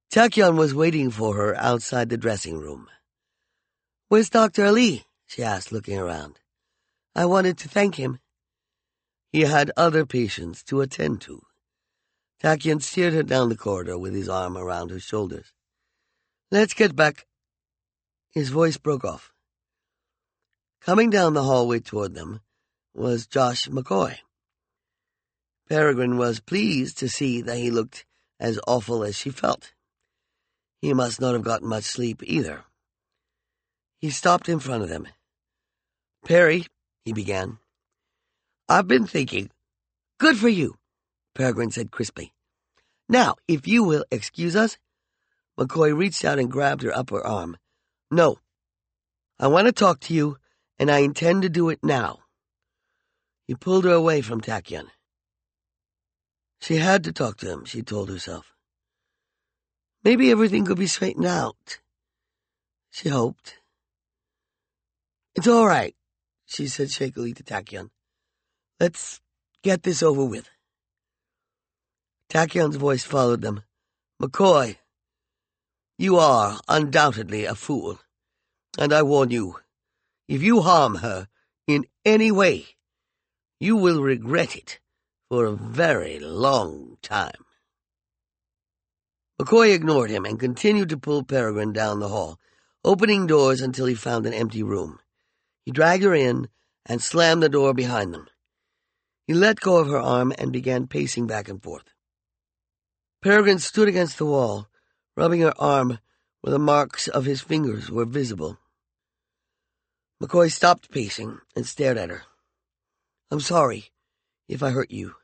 Tachyon was waiting for her outside the dressing room. "Where's Dr. Ali?" she asked, looking around. "I wanted to thank him." He had other patients to attend to. Tachyon steered her down the corridor with his arm around her shoulders. "Let's get back." His voice broke off. Coming down the hallway toward them was Josh McCoy. Peregrine was pleased to see that he looked as awful as she felt. He must not have gotten much sleep either. He stopped in front of them. "Perry," he began. "I've been thinking." "Good for you," Peregrine said crisply. "Now, if you will excuse us." McCoy reached out and grabbed her upper arm. "No. I want to talk to you, and I intend to do it now." He pulled her away from Tachyon. She had to talk to him, she told herself. Maybe everything could be straightened out. She hoped. "It's all right," she said shakily to Tachyon. "Let's get this over with." Tachyon's voice followed them. "McCoy, you are undoubtedly a fool, and I warn you, if you harm her in any way, you will regret it for a very long time." McCoy ignored him and continued to pull Peregrine down the hall, opening doors until he found an empty room. He dragged her in and slammed the door behind them. He let go of her arm and began pacing back and forth. Peregrine stood against the wall, rubbing her arm where the marks of his fingers were visible. McCoy stopped pacing and stared at her. "I'm sorry if I hurt you."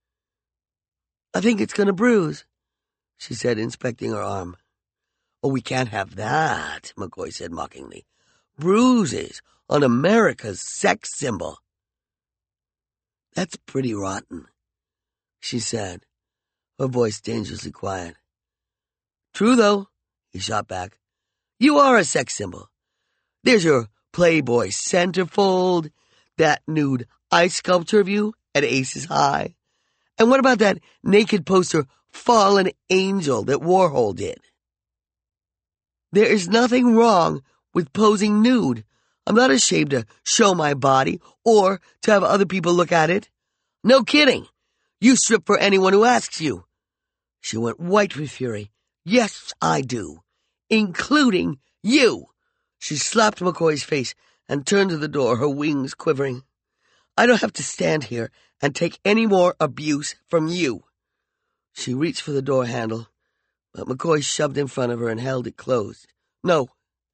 "I think it's going to bruise," she said, inspecting her arm. "Oh, we can't have that," McCoy said mockingly. "Bruises on America's sex symbol." "That's pretty rotten," she said, her voice dangerously quiet. "True, though," he shot back. "You are a sex symbol. There's your Playboy centerfold, that nude ice sculpture of you at Aces High. And what about that naked poster Fallen Angel that Warhol did? There is nothing wrong with posing nude. I'm not ashamed to show my body or to have other people look at it. No kidding. You strip for anyone who asks you." She went white with fury. "Yes, I do. Including you." She slapped McCoy's face and turned to the door, her wings quivering. "I don't have to stand here and take any more abuse from you." She reached for the door handle, but McCoy shoved in front of her and held it closed. "No.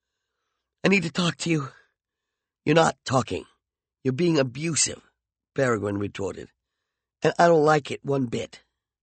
I need to talk to you." "You're not talking. You're being abusive," Peregrine retorted. "And I don't like it one bit."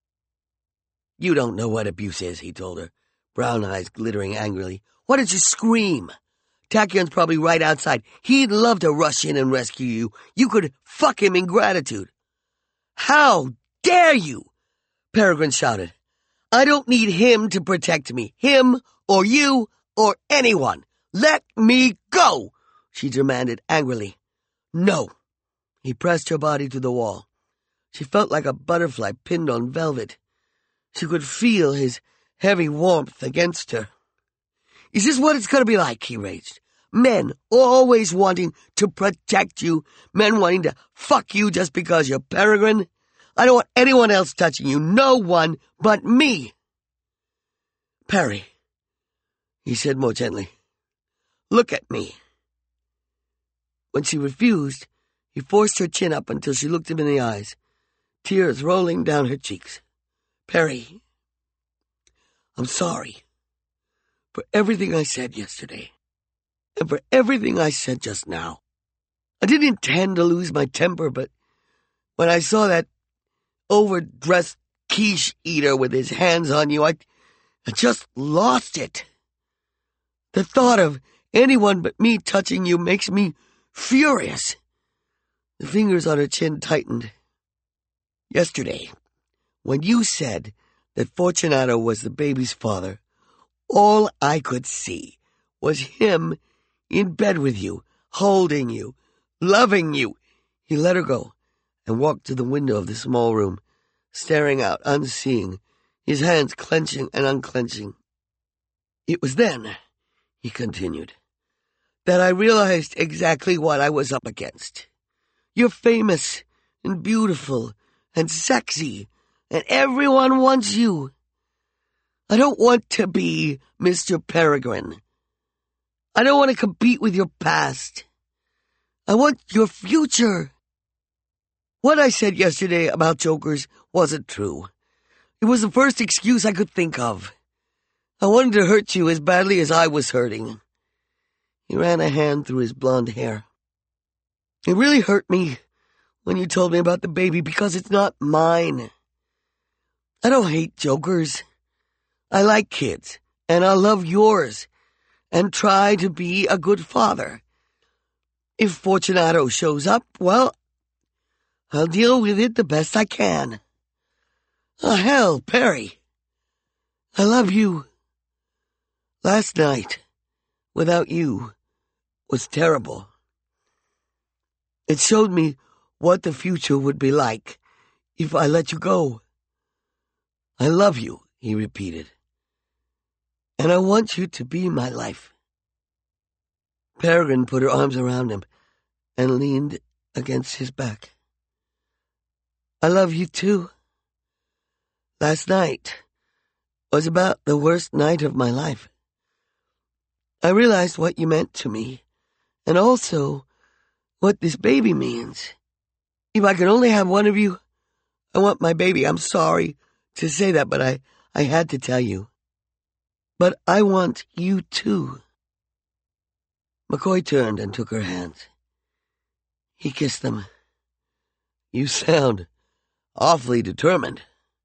"You don't know what abuse is," he told her, brown eyes glittering angrily. "Why don't you scream? Tachyon's probably right outside. He'd love to rush in and rescue you. You could fuck him in gratitude." "How dare you!" Peregrine shouted. "I don't need him to protect me. Him or you or anyone. Let me go!" she demanded angrily. "No." He pressed her body to the wall. She felt like a butterfly pinned on velvet. She could feel his heavy warmth against her. "Is this what it's going to be like?" he raged. "Men always wanting to protect you. Men wanting to fuck you just because you're Peregrine. I don't want anyone else touching you. No one but me." "Perry," he said more gently, "look at me." When she refused, he forced her chin up until she looked him in the eyes, tears rolling down her cheeks. "Perry, I'm sorry for everything I said yesterday, and for everything I said just now. I didn't intend to lose my temper, but when I saw that overdressed quiche eater with his hands on you, I just lost it. The thought of anyone but me touching you makes me furious." The fingers on her chin tightened. "Yesterday, when you said that Fortunato was the baby's father, all I could see was him in bed with you, holding you, loving you." He let her go and walked to the window of the small room, staring out, unseeing, his hands clenching and unclenching. It was then, he continued, that I realized exactly what I was up against. You're famous and beautiful and sexy, and everyone wants you. I don't want to be Mr. Peregrine. I don't want to compete with your past. I want your future. What I said yesterday about jokers wasn't true. It was the first excuse I could think of. I wanted to hurt you as badly as I was hurting. He ran a hand through his blonde hair. It really hurt me when you told me about the baby because it's not mine. I don't hate jokers. I like kids, and I love yours, and try to be a good father. If Fortunato shows up, well, I'll deal with it the best I can. Oh, hell, Perry. I love you. Last night, without you, was terrible. It showed me what the future would be like if I let you go. I love you, he repeated, and I want you to be my life. Peregrine put her arms around him and leaned against his back. I love you too. Last night was about the worst night of my life. I realized what you meant to me, and also what this baby means. If I could only have one of you, I want my baby. I'm sorry to say that, but I had to tell you. But I want you too. McCoy turned and took her hands. He kissed them. You sound awfully determined.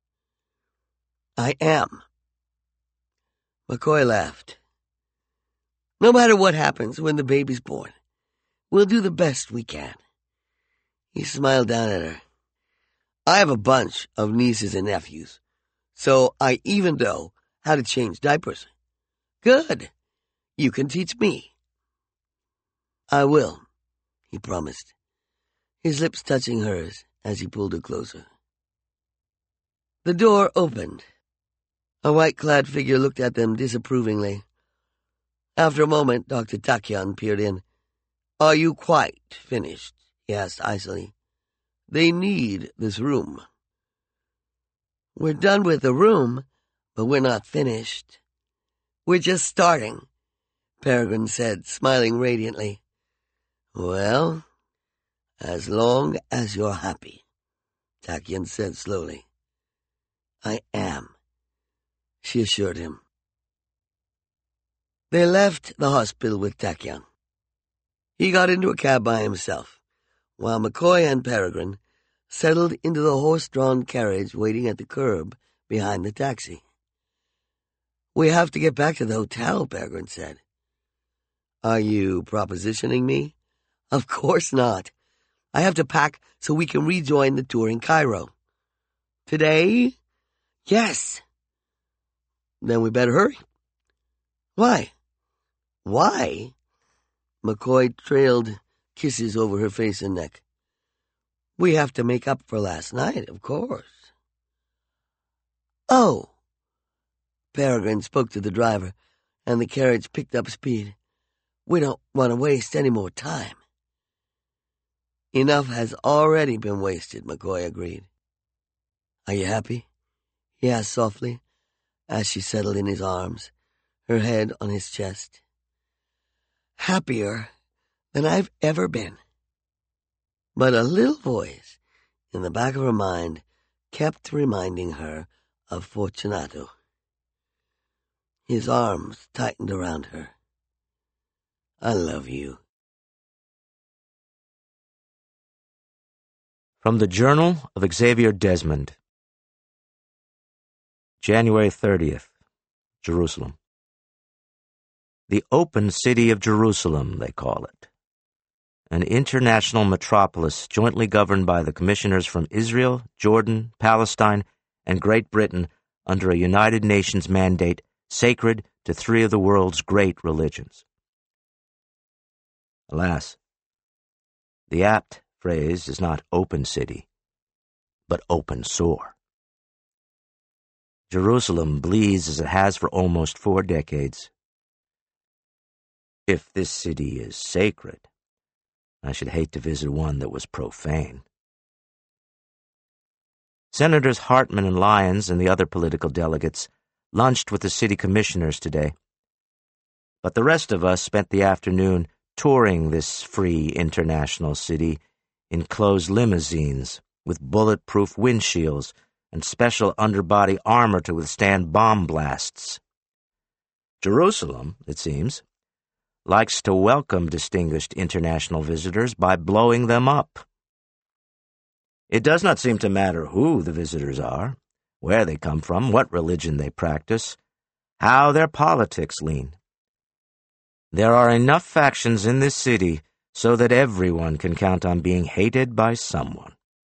I am. McCoy laughed. No matter what happens when the baby's born, we'll do the best we can. He smiled down at her. I have a bunch of nieces and nephews, so I even know how to change diapers. Good. You can teach me. I will, he promised, his lips touching hers as he pulled her closer. The door opened. A white-clad figure looked at them disapprovingly. After a moment, Dr. Tachyon peered in. Are you quite finished? He asked icily. They need this room. We're done with the room, but we're not finished. We're just starting, Peregrine said, smiling radiantly. Well, as long as you're happy, Tachyon said slowly. I am, she assured him. They left the hospital with Tachyon. He got into a cab by himself, while McCoy and Peregrine settled into the horse-drawn carriage waiting at the curb behind the taxi. We have to get back to the hotel, Peregrine said. Are you propositioning me? Of course not. I have to pack so we can rejoin the tour in Cairo. Today? Yes. Then we better hurry. Why? Why? McCoy trailed kisses over her face and neck. We have to make up for last night, of course. Oh. Peregrine spoke to the driver, and the carriage picked up speed. We don't want to waste any more time. Enough has already been wasted, McCoy agreed. Are you happy? He asked softly, as she settled in his arms, her head on his chest. Happier than I've ever been. But a little voice in the back of her mind kept reminding her of Fortunato. His arms tightened around her. I love you. From the Journal of Xavier Desmond. January 30th, Jerusalem. The Open City of Jerusalem, they call it. An international metropolis jointly governed by the commissioners from Israel, Jordan, Palestine, and Great Britain under a United Nations mandate sacred to three of the world's great religions. Alas, the apt phrase is not open city, but open sore. Jerusalem bleeds as it has for almost 4 decades. If this city is sacred, I should hate to visit one that was profane. Senators Hartman and Lyons and the other political delegates lunched with the city commissioners today. But the rest of us spent the afternoon touring this free international city in closed limousines with bulletproof windshields and special underbody armor to withstand bomb blasts. Jerusalem, it seems, likes to welcome distinguished international visitors by blowing them up. It does not seem to matter who the visitors are, where they come from, what religion they practice, how their politics lean. There are enough factions in this city so that everyone can count on being hated by someone.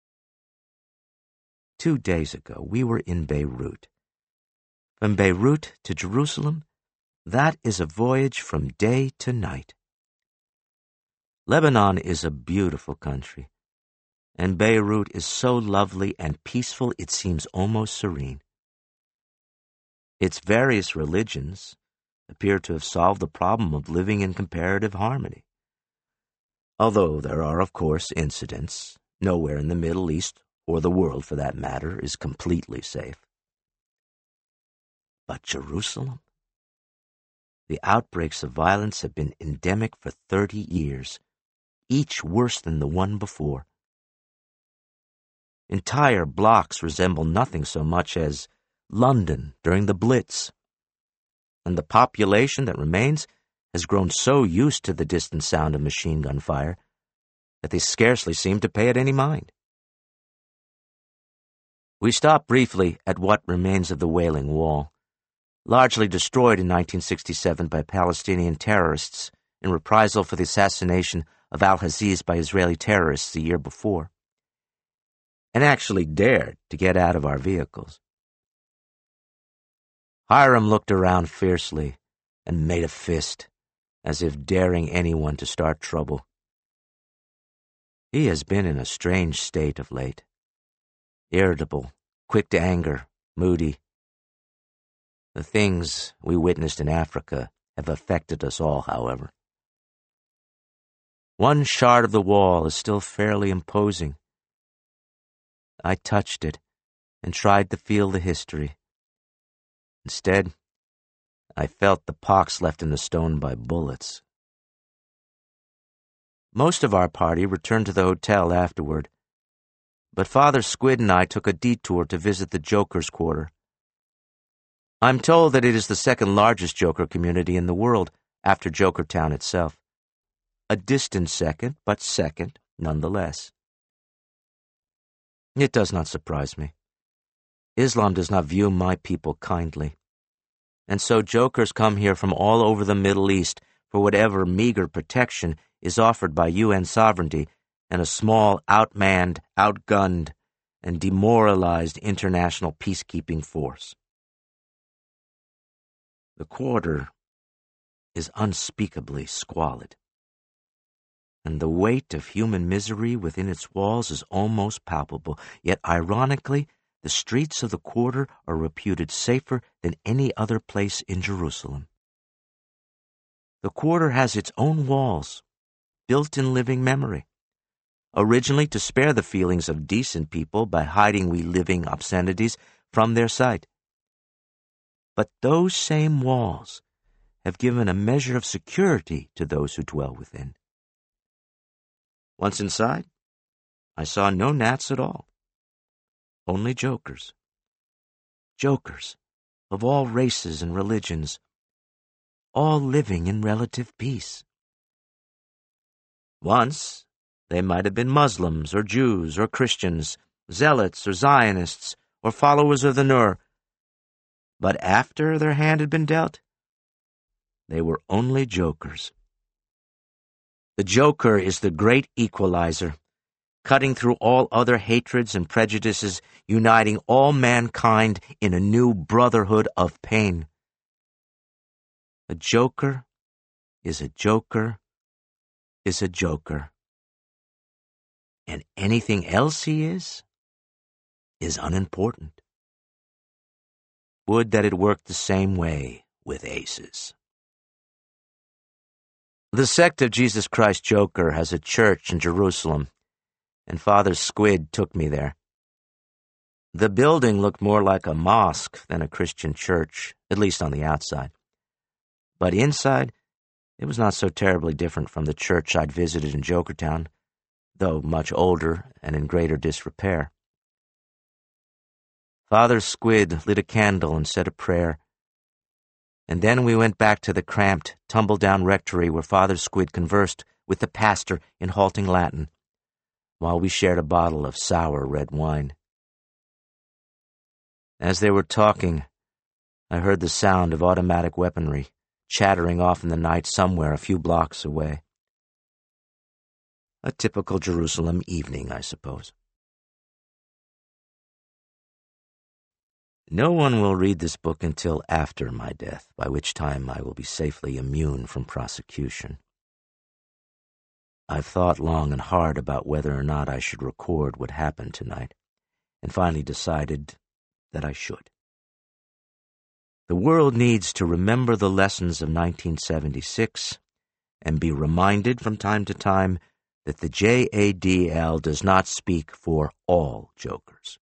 2 days ago, we were in Beirut. From Beirut to Jerusalem, that is a voyage from day to night. Lebanon is a beautiful country, and Beirut is so lovely and peaceful it seems almost serene. Its various religions appear to have solved the problem of living in comparative harmony. Although there are, of course, incidents, nowhere in the Middle East, or the world for that matter, is completely safe. But Jerusalem? The outbreaks of violence have been endemic for 30 years, each worse than the one before. Entire blocks resemble nothing so much as London during the Blitz, and the population that remains has grown so used to the distant sound of machine gun fire that they scarcely seem to pay it any mind. We stopped briefly at what remains of the Wailing Wall, largely destroyed in 1967 by Palestinian terrorists in reprisal for the assassination of al-Aziz by Israeli terrorists the year before, and actually dared to get out of our vehicles. Hiram looked around fiercely and made a fist, as if daring anyone to start trouble. He has been in a strange state of late. Irritable, quick to anger, moody. The things we witnessed in Africa have affected us all, however. One shard of the wall is still fairly imposing. I touched it and tried to feel the history. Instead, I felt the pox left in the stone by bullets. Most of our party returned to the hotel afterward, but Father Squid and I took a detour to visit the Jokers' Quarter. I'm told that it is the second largest Joker community in the world, after Jokertown itself. A distant second, but second nonetheless. It does not surprise me. Islam does not view my people kindly, and so Jokers come here from all over the Middle East for whatever meager protection is offered by UN sovereignty and a small, outmanned, outgunned, and demoralized international peacekeeping force. The quarter is unspeakably squalid, and the weight of human misery within its walls is almost palpable. Yet, ironically, the streets of the quarter are reputed safer than any other place in Jerusalem. The quarter has its own walls, built in living memory, originally to spare the feelings of decent people by hiding we living obscenities from their sight. But those same walls have given a measure of security to those who dwell within. Once inside, I saw no gnats at all, only jokers. Jokers of all races and religions, all living in relative peace. Once, they might have been Muslims or Jews or Christians, zealots or Zionists or followers of the Nur. But after their hand had been dealt, they were only jokers. The joker is the great equalizer, cutting through all other hatreds and prejudices, uniting all mankind in a new brotherhood of pain. A joker is a joker is a joker. And anything else he is unimportant. Would that it worked the same way with aces. The Sect of Jesus Christ Joker has a church in Jerusalem, and Father Squid took me there. The building looked more like a mosque than a Christian church, at least on the outside. But inside, it was not so terribly different from the church I'd visited in Jokertown, though much older and in greater disrepair. Father Squid lit a candle and said a prayer, and then we went back to the cramped, tumble-down rectory where Father Squid conversed with the pastor in halting Latin, while we shared a bottle of sour red wine. As they were talking, I heard the sound of automatic weaponry chattering off in the night somewhere a few blocks away. A typical Jerusalem evening, I suppose. No one will read this book until after my death, by which time I will be safely immune from prosecution. I've thought long and hard about whether or not I should record what happened tonight, and finally decided that I should. The world needs to remember the lessons of 1976 and be reminded from time to time that the JADL does not speak for all jokers.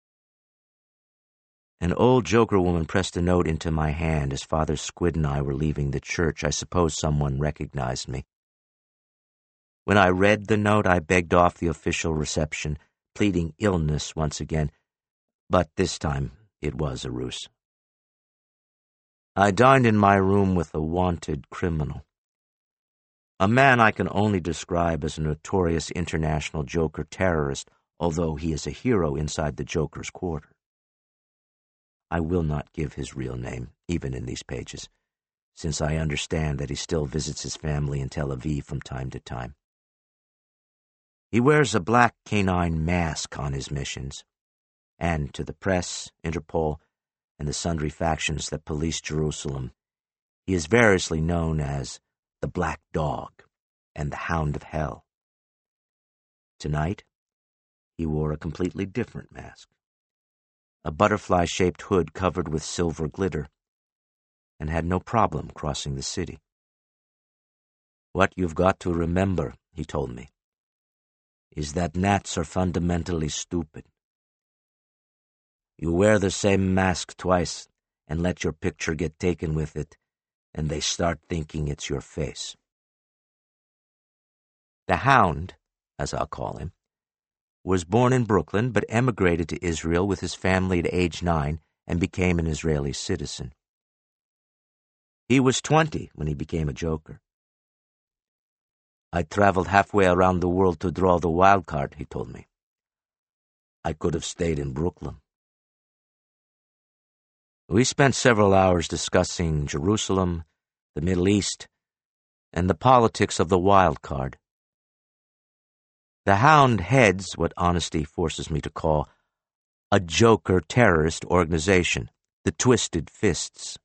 An old Joker woman pressed a note into my hand as Father Squid and I were leaving the church. I suppose someone recognized me. When I read the note, I begged off the official reception, pleading illness once again, but this time it was a ruse. I dined in my room with a wanted criminal, a man I can only describe as a notorious international Joker terrorist, although he is a hero inside the Joker's quarter. I will not give his real name, even in these pages, since I understand that he still visits his family in Tel Aviv from time to time. He wears a black canine mask on his missions, and to the press, Interpol, and the sundry factions that police Jerusalem, he is variously known as the Black Dog and the Hound of Hell. Tonight, he wore a completely different mask, a butterfly-shaped hood covered with silver glitter, and had no problem crossing the city. "What you've got to remember," he told me, "is that gnats are fundamentally stupid. You wear the same mask twice and let your picture get taken with it, and they start thinking it's your face." The Hound, as I'll call him, was born in Brooklyn but emigrated to Israel with his family at age 9 and became an Israeli citizen. He was 20 when he became a Joker. "I traveled halfway around the world to draw the wild card," he told me. "I could have stayed in Brooklyn." We spent several hours discussing Jerusalem, the Middle East, and the politics of the wild card. The Hound heads what honesty forces me to call a Joker terrorist organization, the Twisted Fists.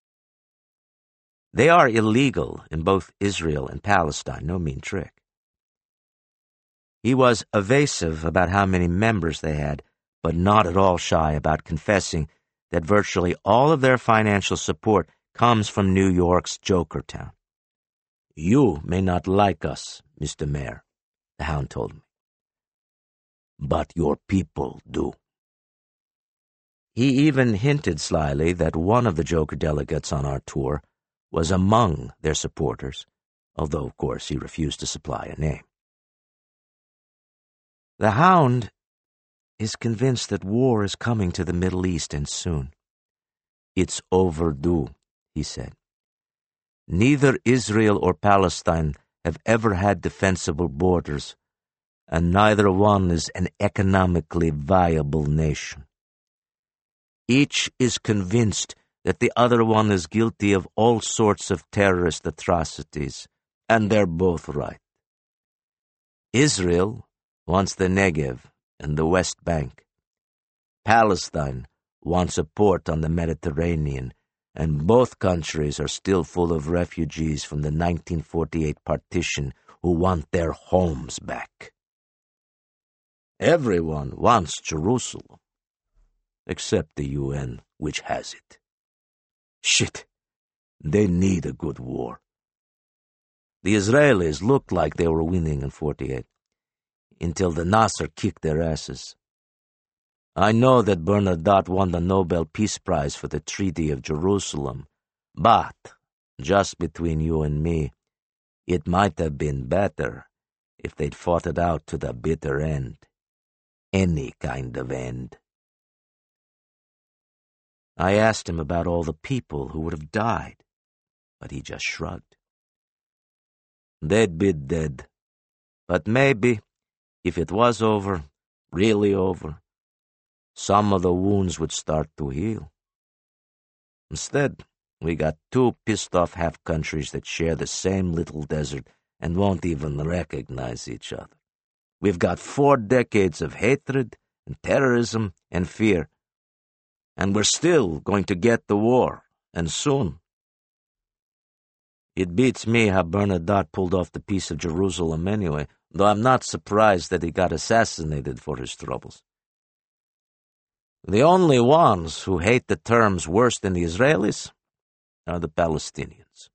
They are illegal in both Israel and Palestine, no mean trick. He was evasive about how many members they had, but not at all shy about confessing that virtually all of their financial support comes from New York's Jokertown. "You may not like us, Mr. Mayor," the Hound told me, "but your people do." He even hinted slyly that one of the Joker delegates on our tour was among their supporters, although, of course, he refused to supply a name. The Hound is convinced that war is coming to the Middle East, and soon. "It's overdue," he said. "Neither Israel or Palestine have ever had defensible borders, and neither one is an economically viable nation. Each is convinced that the other one is guilty of all sorts of terrorist atrocities, and they're both right. Israel wants the Negev and the West Bank. Palestine wants a port on the Mediterranean, and both countries are still full of refugees from the 1948 partition who want their homes back. Everyone wants Jerusalem, except the UN, which has it." Shit, they need a good war. The Israelis looked like they were winning in 48, until the Nasser kicked their asses. I know that Bernadotte won the Nobel Peace Prize for the Treaty of Jerusalem, but, just between you and me, it might have been better if they'd fought it out to the bitter end. Any kind of end. I asked him about all the people who would have died, but he just shrugged. They'd be dead. But maybe, if it was over, really over, some of the wounds would start to heal. Instead, we got two pissed-off half-countries that share the same little desert and won't even recognize each other. We've got 4 decades of hatred and terrorism and fear, and we're still going to get the war, and soon. It beats me how Bernadotte pulled off the Peace of Jerusalem anyway, though I'm not surprised that he got assassinated for his troubles. The only ones who hate the terms worse than the Israelis are the Palestinians.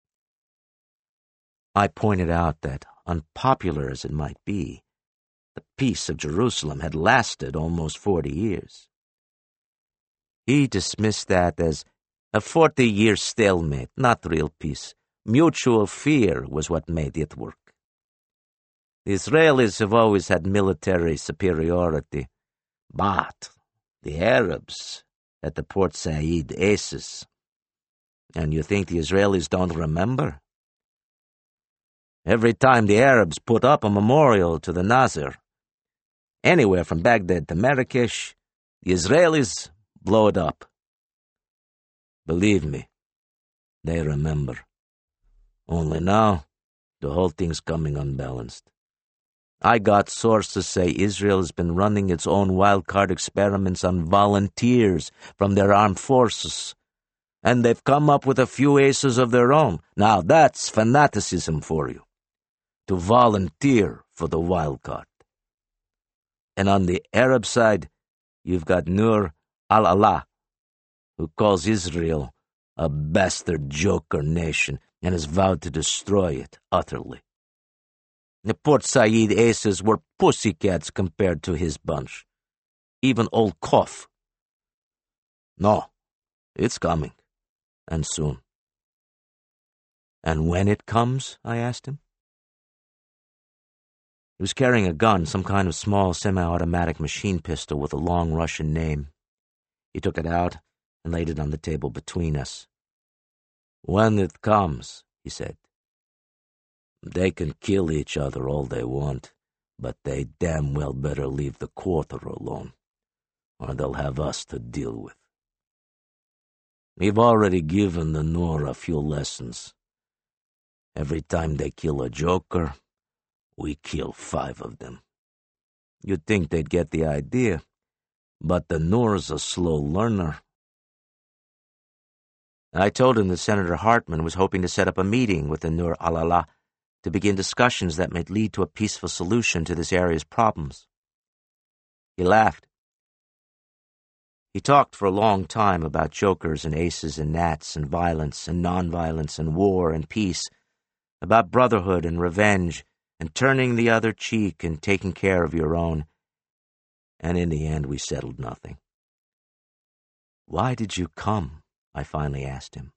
I pointed out that, unpopular as it might be, the Peace of Jerusalem had lasted almost 40 years. He dismissed that as a 40-year stalemate, not real peace. Mutual fear was what made it work. The Israelis have always had military superiority, but the Arabs at the Port Said aces. And you think the Israelis don't remember? Every time the Arabs put up a memorial to the Nasser, anywhere from Baghdad to Marrakesh, the Israelis blow it up. Believe me, they remember. Only now, the whole thing's coming unbalanced. I got sources say Israel has been running its own wildcard experiments on volunteers from their armed forces, and they've come up with a few aces of their own. Now that's fanaticism for you, to volunteer for the wildcard. And on the Arab side, you've got Nur al-Allah, who calls Israel a bastard joker nation and has vowed to destroy it utterly. The Port Said aces were pussycats compared to his bunch. Even old Kof. No, it's coming, and soon. And when it comes, I asked him. He was carrying a gun, some kind of small semi-automatic machine pistol with a long Russian name. He took it out and laid it on the table between us. When it comes, he said, they can kill each other all they want, but they damn well better leave the quarter alone, or they'll have us to deal with. We've already given the Noor a few lessons. Every time they kill a joker, we kill 5 of them. You'd think they'd get the idea, but the Noor's a slow learner. I told him that Senator Hartman was hoping to set up a meeting with the Nur al-Allah to begin discussions that might lead to a peaceful solution to this area's problems. He laughed. He talked for a long time about jokers and aces and gnats and violence and nonviolence and war and peace, about brotherhood and revenge and turning the other cheek and taking care of your own. And in the end, we settled nothing. Why did you come? I finally asked him.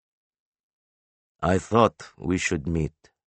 I thought we should meet.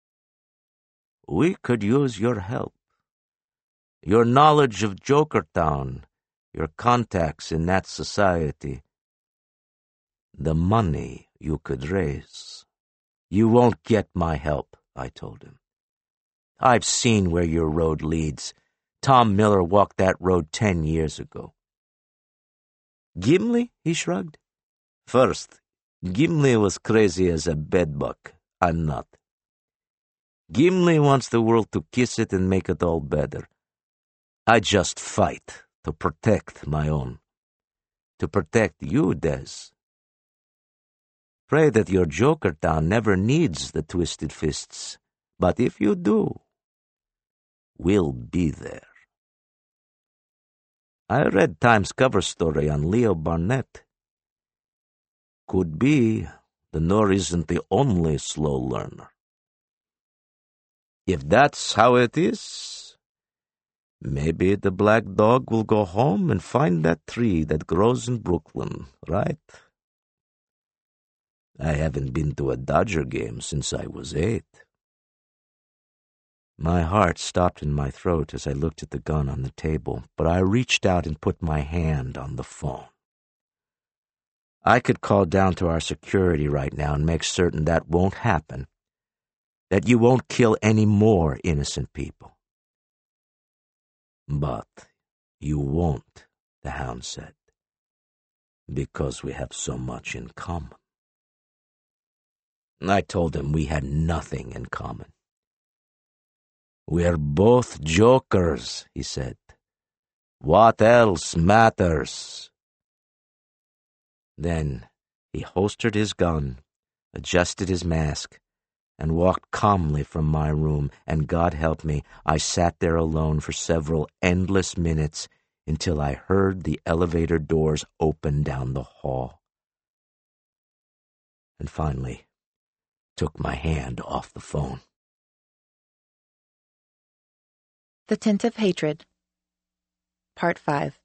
We could use your help. Your knowledge of Jokertown, your contacts in that society, the money you could raise. You won't get my help, I told him. I've seen where your road leads. Tom Miller walked that road 10 years ago. Gimli? He shrugged. First, Gimli was crazy as a bedbug. I'm not. Gimli wants the world to kiss it and make it all better. I just fight to protect my own. To protect you, Des. Pray that your Jokertown never needs the twisted fists. But if you do, we'll be there. I read Time's cover story on Leo Barnett. Could be the Nur isn't the only slow learner. If that's how it is, maybe the black dog will go home and find that tree that grows in Brooklyn, right? I haven't been to a Dodger game since I was 8. My heart stopped in my throat as I looked at the gun on the table, but I reached out and put my hand on the phone. I could call down to our security right now and make certain that won't happen, that you won't kill any more innocent people. But you won't, the hound said, because we have so much in common. I told him we had nothing in common. We're both jokers, he said. What else matters? Then he holstered his gun, adjusted his mask, and walked calmly from my room, and God help me, I sat there alone for several endless minutes until I heard the elevator doors open down the hall. And finally took my hand off the phone. The Tint of Hatred, Part 5.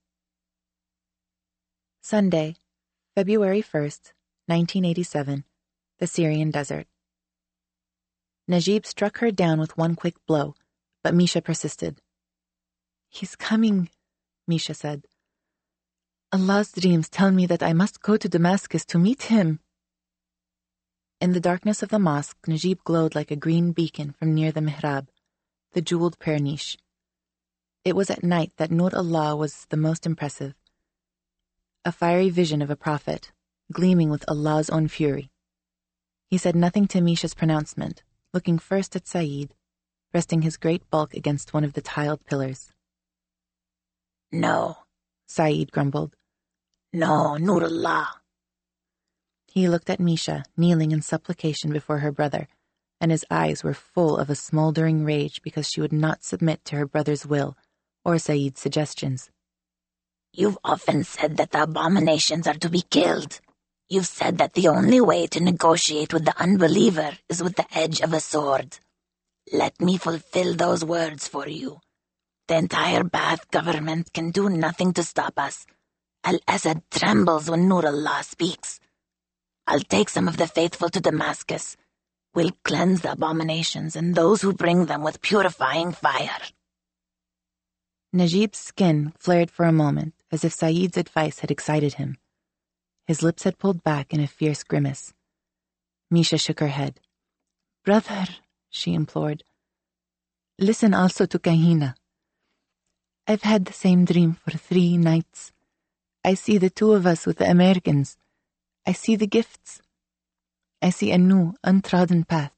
Sunday, February 1st, 1987, the Syrian desert. Najib struck her down with one quick blow, but Misha persisted. "He's coming," Misha said. "Allah's dreams tell me that I must go to Damascus to meet him." In the darkness of the mosque, Najib glowed like a green beacon from near the mihrab, the jeweled prayer niche. It was at night that Nur Allah was the most impressive. A fiery vision of a prophet, gleaming with Allah's own fury. He said nothing to Misha's pronouncement, looking first at Saeed, resting his great bulk against one of the tiled pillars. "No," Saeed grumbled. "No, Nur Allah." He looked at Misha, kneeling in supplication before her brother, and his eyes were full of a smoldering rage because she would not submit to her brother's will or Saeed's suggestions. "You've often said that the abominations are to be killed. You've said that the only way to negotiate with the unbeliever is with the edge of a sword. Let me fulfill those words for you. The entire Ba'ath government can do nothing to stop us. Al-Assad trembles when Nur Allah speaks. I'll take some of the faithful to Damascus. We'll cleanse the abominations and those who bring them with purifying fire." Najib's skin flared for a moment, as if Saeed's advice had excited him. His lips had pulled back in a fierce grimace. Misha shook her head. "Brother," she implored, "listen also to Kahina. I've had the same dream for 3 nights. I see the 2 of us with the Americans. I see the gifts. I see a new, untrodden path."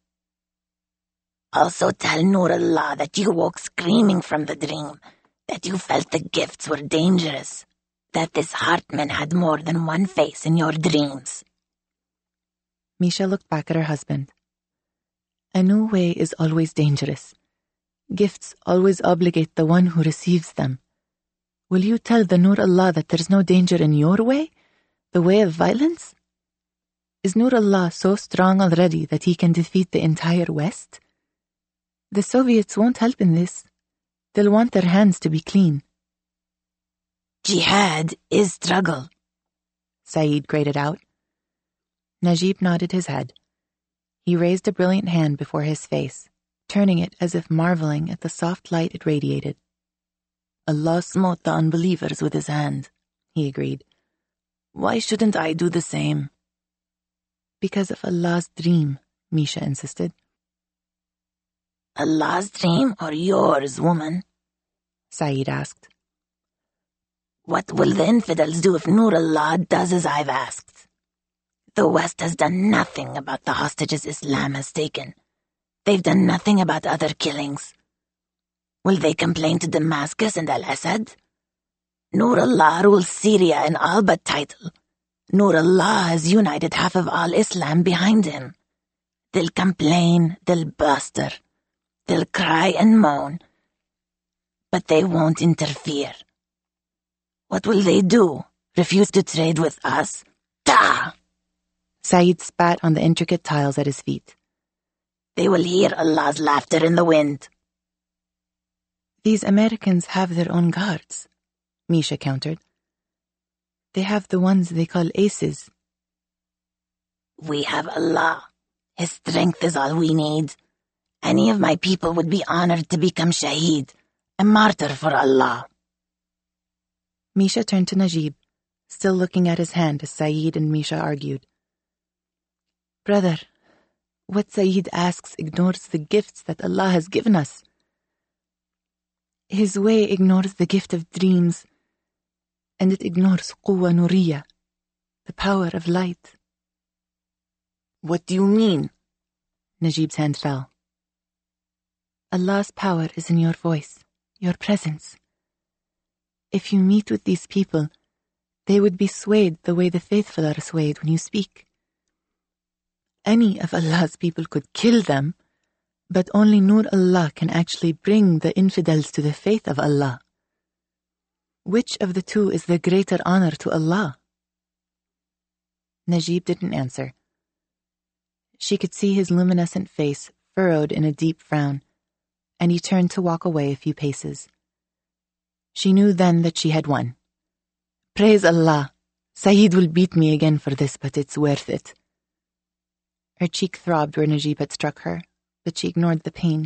"Also tell Nur Allah that you woke screaming from the dream, that you felt the gifts were dangerous, that this Hartman had more than one face in your dreams." Misha looked back at her husband. "A new way is always dangerous. Gifts always obligate the one who receives them. Will you tell the Nur Allah that there's no danger in your way, the way of violence? Is Nur Allah so strong already that he can defeat the entire West? The Soviets won't help in this. They'll want their hands to be clean." "Jihad is struggle," Saeed grated out. Najib nodded his head. He raised a brilliant hand before his face, turning it as if marveling at the soft light it radiated. "Allah smote the unbelievers with his hand," he agreed. "Why shouldn't I do the same?" "Because of Allah's dream," Misha insisted. "Allah's dream or yours, woman?" Saeed asked. "What will the infidels do if Nur Allah does as I've asked? The West has done nothing about the hostages Islam has taken. They've done nothing about other killings. Will they complain to Damascus and Al-Assad? Nur Allah rules Syria in all but title. Nur Allah has united half of all Islam behind him. They'll complain, they'll bluster, they'll cry and moan, but they won't interfere. What will they do? Refuse to trade with us? Ta! Saeed spat on the intricate tiles at his feet. They will hear Allah's laughter in the wind. These Americans have their own guards, Misha countered. They have the ones they call aces. We have Allah. His strength is all we need. Any of my people would be honored to become shaheed, a martyr for Allah. Misha turned to Najib, still looking at his hand as Saeed and Misha argued. Brother, what Saeed asks ignores the gifts that Allah has given us. His way ignores the gift of dreams, and it ignores Quwwa Nuriya, the power of light. What do you mean? Najib's hand fell. Allah's power is in your voice, your presence. If you meet with these people, they would be swayed the way the faithful are swayed when you speak. Any of Allah's people could kill them, but only Nur Allah can actually bring the infidels to the faith of Allah. Which of the two is the greater honor to Allah? Najib didn't answer. She could see his luminescent face furrowed in a deep frown, and he turned to walk away a few paces. She knew then that she had won. Praise Allah! Saeed will beat me again for this, but it's worth it. Her cheek throbbed where Najib had struck her, but she ignored the pain.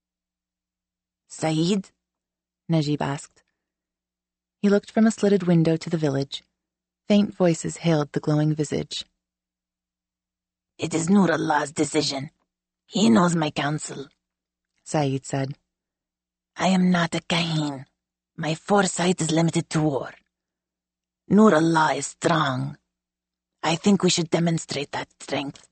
Saeed? Najib asked. He looked from a slitted window to the village. Faint voices hailed the glowing visage. It is Nur Allah's decision. He knows my counsel, Saeed said. I am not a kahin. My foresight is limited to war. Nur Allah is strong. I think we should demonstrate that strength.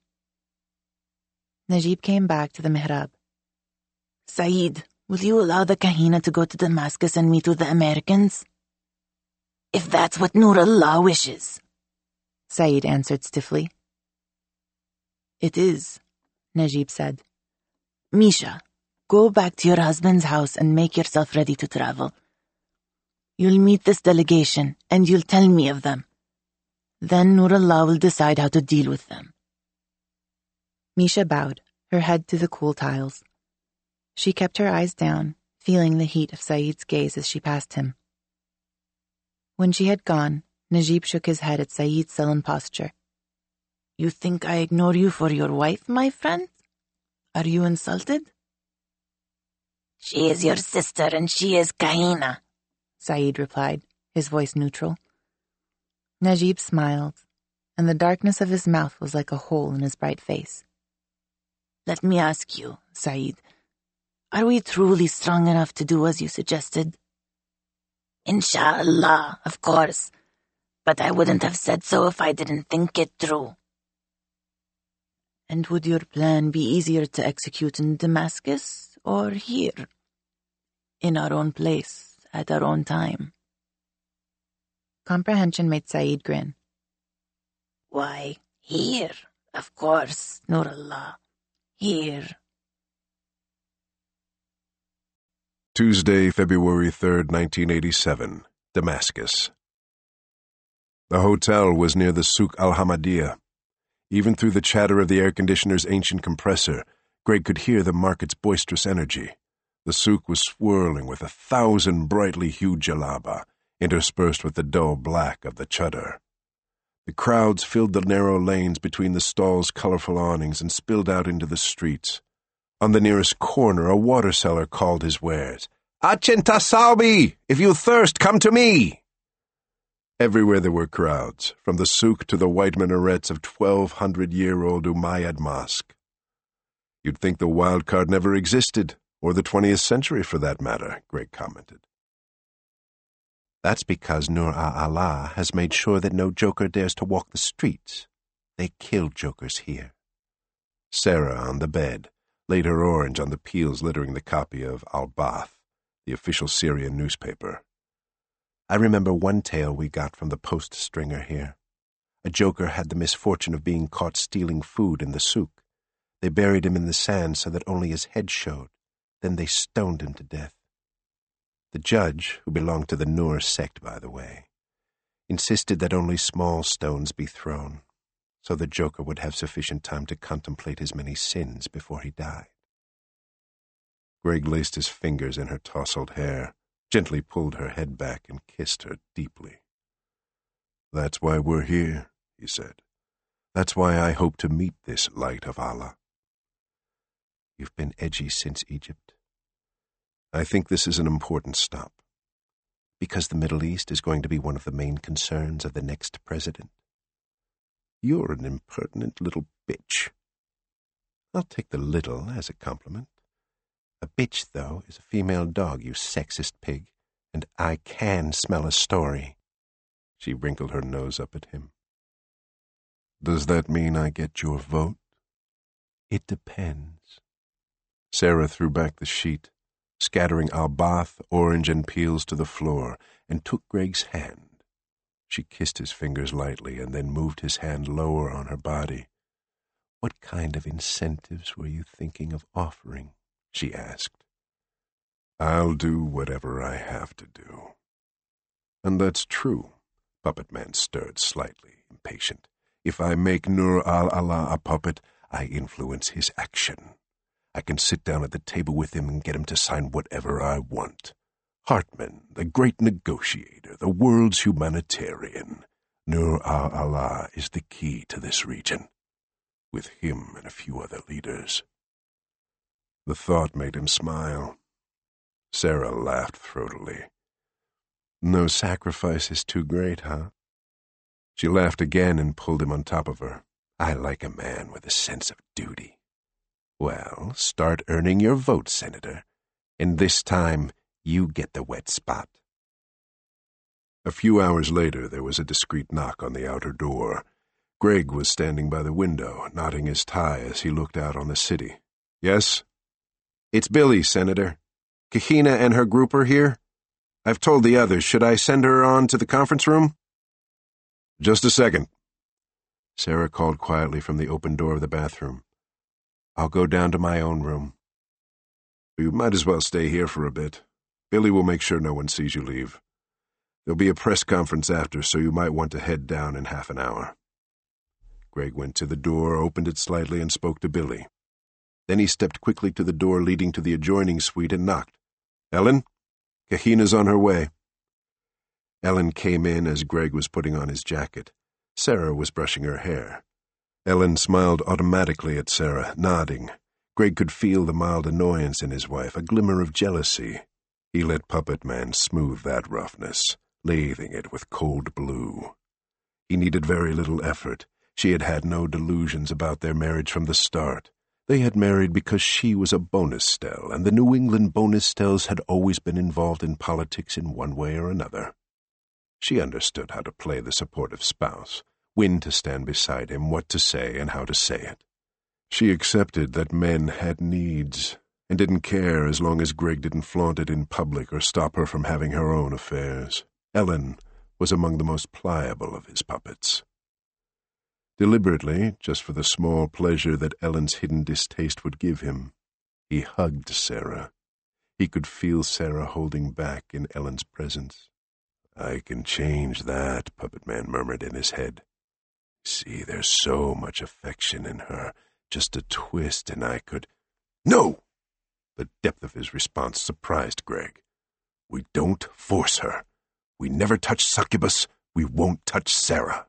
Najib came back to the mihrab. Saeed, will you allow the kahina to go to Damascus and meet with the Americans? If that's what Nur Allah wishes. Saeed answered stiffly. It is, Najib said. Misha, go back to your husband's house and make yourself ready to travel. You'll meet this delegation and you'll tell me of them. Then Nur Allah will decide how to deal with them. Misha bowed, her head to the cool tiles. She kept her eyes down, feeling the heat of Saeed's gaze as she passed him. When she had gone, Najib shook his head at Saeed's sullen posture. You think I ignore you for your wife, my friend? Are you insulted? She is your sister and she is kahina, Saeed replied, his voice neutral. Najib smiled, and the darkness of his mouth was like a hole in his bright face. Let me ask you, Saeed, are we truly strong enough to do as you suggested? Insha'Allah, of course, but I wouldn't have said so if I didn't think it through. And would your plan be easier to execute in Damascus or here? In our own place, at our own time? Comprehension made Saeed grin. Why, here, of course, Nur Allah. Here. Tuesday, February 3rd, 1987, Damascus. The hotel was near the Souk al-Hamadiyah. Even through the chatter of the air conditioner's ancient compressor, Greg could hear the market's boisterous energy. The souk was swirling with 1,000 brightly hued jalaba, interspersed with the dull black of the chadar. The crowds filled the narrow lanes between the stalls' colorful awnings and spilled out into the streets. On the nearest corner, a water seller called his wares. "Achen tasawbi! If you thirst, come to me!" Everywhere there were crowds, from the souk to the white minarets of 1,200-year-old Umayyad Mosque. You'd think the wild card never existed, or the 20th century for that matter, Greg commented. That's because Nur Allah has made sure that no joker dares to walk the streets. They kill jokers here. Sarah, on the bed, laid her orange on the peels littering the copy of Al-Ba'ath, the official Syrian newspaper. I remember one tale we got from the post stringer here. A joker had the misfortune of being caught stealing food in the souk. They buried him in the sand so that only his head showed. Then they stoned him to death. The judge, who belonged to the Nur sect, by the way, insisted that only small stones be thrown. so the Joker would have sufficient time to contemplate his many sins before he died. Greg laced his fingers in her tousled hair, gently pulled her head back, and kissed her deeply. "That's why we're here," he said. "That's why I hope to meet this light of Allah." "You've been edgy since Egypt." "I think this is an important stop. Because the Middle East is going to be one of the main concerns of the next president." "You're an impertinent little bitch." "I'll take the little as a compliment. A bitch, though, is a female dog, you sexist pig, and I can smell a story." She wrinkled her nose up at him. "Does that mean I get your vote?" "It depends." Sarah threw back the sheet, scattering albath, orange, and peels to the floor, and took Greg's hand. She kissed his fingers lightly and then moved his hand lower on her body. "What kind of incentives were you thinking of offering?" she asked. "I'll do whatever I have to do." "And that's true." Puppet Man stirred slightly, impatient. "If I make Nur al-Allah a puppet, I influence his action. I can sit down at the table with him and get him to sign whatever I want. Hartman, the great negotiator, the world's humanitarian. Nur al-Allah is the key to this region. With him and a few other leaders." The thought made him smile. Sarah laughed throatily. "No sacrifice is too great, huh?" She laughed again and pulled him on top of her. "I like a man with a sense of duty." "Well, start earning your vote, Senator. And this time, you get the wet spot." A few hours later, there was a discreet knock on the outer door. Greg was standing by the window, knotting his tie as he looked out on the city. "Yes?" "It's Billy, Senator. Kahina and her group are here. I've told the others. Should I send her on to the conference room?" "Just a second." Sarah called quietly from the open door of the bathroom. "I'll go down to my own room." "You might as well stay here for a bit. Billy will make sure no one sees you leave. There'll be a press conference after, so you might want to head down in half an hour." Greg went to the door, opened it slightly, and spoke to Billy. Then he stepped quickly to the door leading to the adjoining suite and knocked. "Ellen, Kahina's on her way." Ellen came in as Greg was putting on his jacket. Sarah was brushing her hair. Ellen smiled automatically at Sarah, nodding. Greg could feel the mild annoyance in his wife, a glimmer of jealousy. He let Puppet Man smooth that roughness, lathing it with cold blue. He needed very little effort. She had had no delusions about their marriage from the start. They had married because she was a Bonestell, and the New England Bonestells had always been involved in politics in one way or another. She understood how to play the supportive spouse, when to stand beside him, what to say, and how to say it. She accepted that men had needs, and didn't care as long as Greg didn't flaunt it in public or stop her from having her own affairs. Ellen was among the most pliable of his puppets. Deliberately, just for the small pleasure that Ellen's hidden distaste would give him, he hugged Sarah. He could feel Sarah holding back in Ellen's presence. "I can change that," Puppet Man murmured in his head. "See, there's so much affection in her. Just a twist and I could—" "No!" The depth of his response surprised Greg. "We don't force her. We never touch succubus. We won't touch Sarah."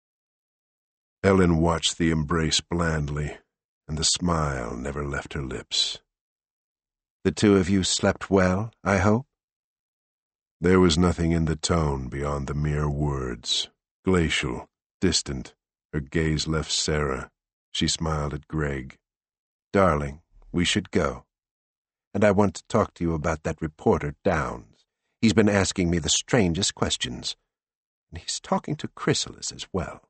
Ellen watched the embrace blandly, and the smile never left her lips. "The two of you slept well, I hope?" There was nothing in the tone beyond the mere words. Glacial, distant, her gaze left Sarah. She smiled at Greg. "Darling, we should go. And I want to talk to you about that reporter, Downs. He's been asking me the strangest questions. And he's talking to Chrysalis as well."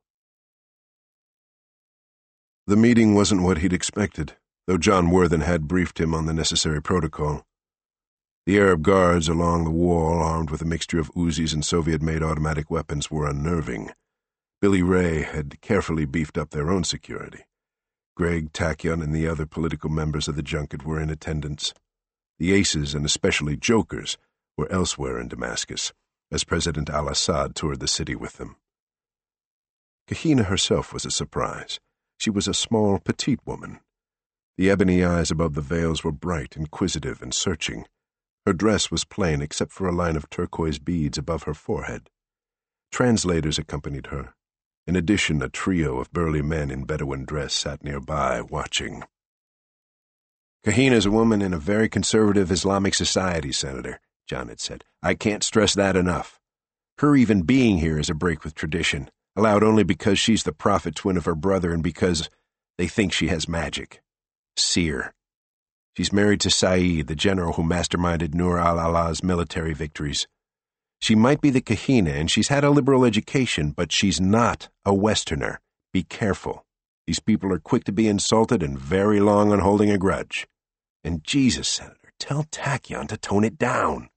The meeting wasn't what he'd expected, though John Worthen had briefed him on the necessary protocol. The Arab guards along the wall, armed with a mixture of Uzis and Soviet-made automatic weapons, were unnerving. Billy Ray had carefully beefed up their own security. Greg, Tachyon, and the other political members of the junket were in attendance. The aces, and especially jokers, were elsewhere in Damascus, as President al-Assad toured the city with them. Kahina herself was a surprise. She was a small, petite woman. The ebony eyes above the veils were bright, inquisitive, and searching. Her dress was plain except for a line of turquoise beads above her forehead. Translators accompanied her. In addition, a trio of burly men in Bedouin dress sat nearby, watching. "Kahina's a woman in a very conservative Islamic society, Senator," John had said. "I can't stress that enough. Her even being here is a break with tradition, allowed only because she's the prophet twin of her brother and because they think she has magic. Seer. She's married to Saeed, the general who masterminded Nur al-Allah's military victories. She might be the Kahina, and she's had a liberal education, but she's not a Westerner. Be careful. These people are quick to be insulted and very long on holding a grudge. And Jesus, Senator, tell Tachyon to tone it down."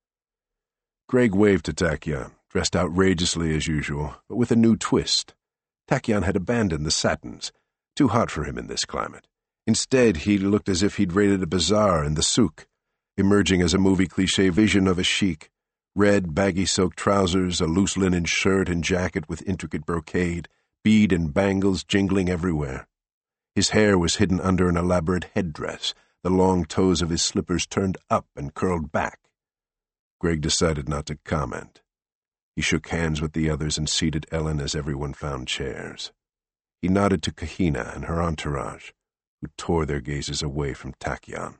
Greg waved to Tachyon, dressed outrageously as usual, but with a new twist. Tachyon had abandoned the satins, too hot for him in this climate. Instead, he looked as if he'd raided a bazaar in the souk, emerging as a movie cliché vision of a sheik. Red, baggy silk trousers, a loose linen shirt and jacket with intricate brocade, bead and bangles jingling everywhere. His hair was hidden under an elaborate headdress, the long toes of his slippers turned up and curled back. Greg decided not to comment. He shook hands with the others and seated Ellen as everyone found chairs. He nodded to Kahina and her entourage, who tore their gazes away from Tachyon.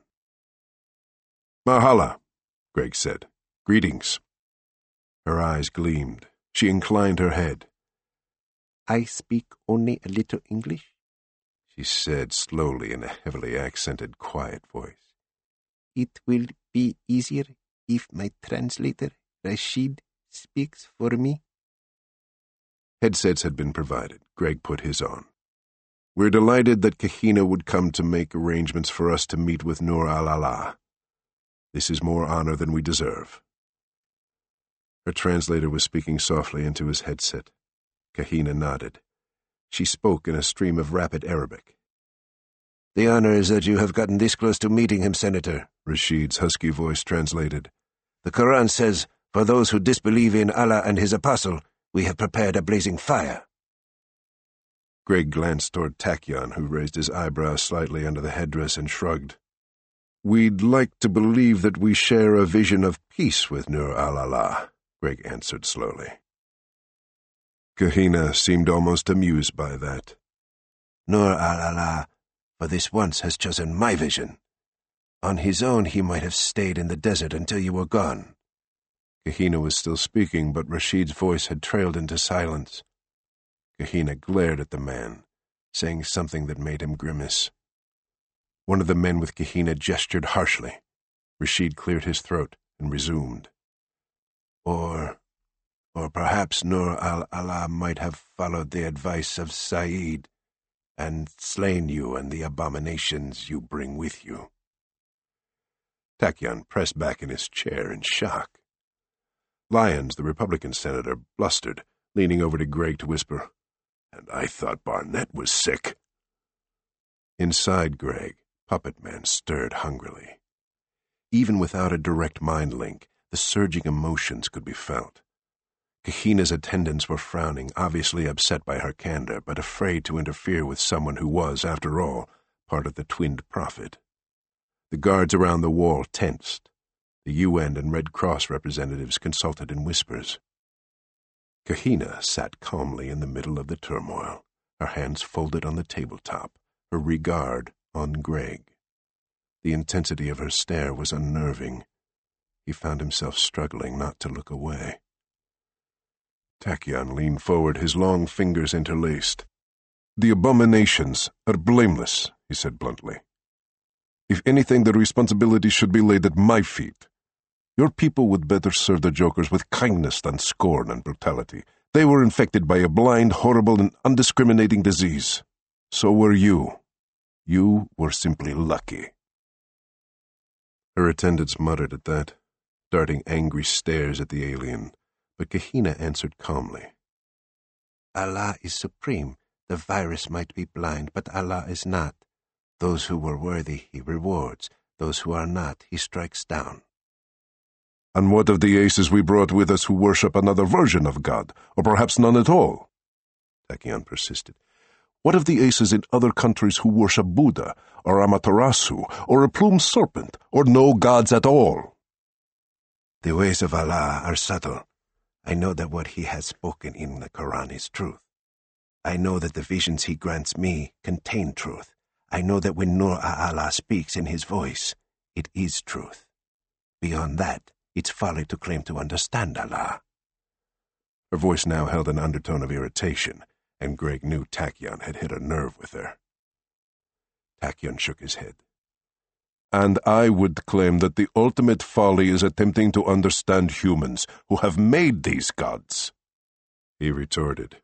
"Mahala," Greg said. "Greetings." Her eyes gleamed. She inclined her head. "I speak only a little English," she said slowly in a heavily accented, quiet voice. "It will be easier if my translator, Rashid, speaks for me." Headsets had been provided. Greg put his on. "We're delighted that Kahina would come to make arrangements for us to meet with Nur al-Allah. This is more honor than we deserve." Her translator was speaking softly into his headset. Kahina nodded. She spoke in a stream of rapid Arabic. "The honor is that you have gotten this close to meeting him, Senator," Rashid's husky voice translated. "The Quran says, for those who disbelieve in Allah and his apostle, we have prepared a blazing fire." Greg glanced toward Tachyon, who raised his eyebrows slightly under the headdress and shrugged. "We'd like to believe that we share a vision of peace with Nur al-Allah," Greg answered slowly. Kahina seemed almost amused by that. "Nur al-Allah, for this once, has chosen my vision. On his own, he might have stayed in the desert until you were gone." Kahina was still speaking, but Rashid's voice had trailed into silence. Kahina glared at the man, saying something that made him grimace. One of the men with Kahina gestured harshly. Rashid cleared his throat and resumed. Or perhaps Nur al-Allah might have followed the advice of Saeed and slain you and the abominations you bring with you." Tachyon pressed back in his chair in shock. Lyons, the Republican senator, blustered, leaning over to Greg to whisper, "And I thought Barnett was sick." Inside Greg, Puppet Man stirred hungrily. Even without a direct mind link, the surging emotions could be felt. Kahina's attendants were frowning, obviously upset by her candor, but afraid to interfere with someone who was, after all, part of the twinned prophet. The guards around the wall tensed. The UN and Red Cross representatives consulted in whispers. Kahina sat calmly in the middle of the turmoil, her hands folded on the tabletop, her regard on Greg. The intensity of her stare was unnerving. He found himself struggling not to look away. Tachyon leaned forward, his long fingers interlaced. "The abominations are blameless," he said bluntly. "If anything, the responsibility should be laid at my feet. Your people would better serve the jokers with kindness than scorn and brutality. They were infected by a blind, horrible, and undiscriminating disease. So were you. You were simply lucky." Her attendants muttered at that, darting angry stares at the alien, but Kahina answered calmly. "Allah is supreme. The virus might be blind, but Allah is not. Those who were worthy he rewards. Those who are not, he strikes down." "And what of the aces we brought with us who worship another version of God, or perhaps none at all?" Tachyon persisted. What of the aces in other countries who worship Buddha, or Amaterasu, or a plumed serpent, or no gods at all? The ways of Allah are subtle. I know that what He has spoken in the Quran is truth. I know that the visions He grants me contain truth. I know that when Nur Allah speaks in His voice, it is truth. Beyond that, it's folly to claim to understand Allah. Her voice now held an undertone of irritation, and Greg knew Tachyon had hit a nerve with her. Tachyon shook his head. And I would claim that the ultimate folly is attempting to understand humans who have made these gods, he retorted.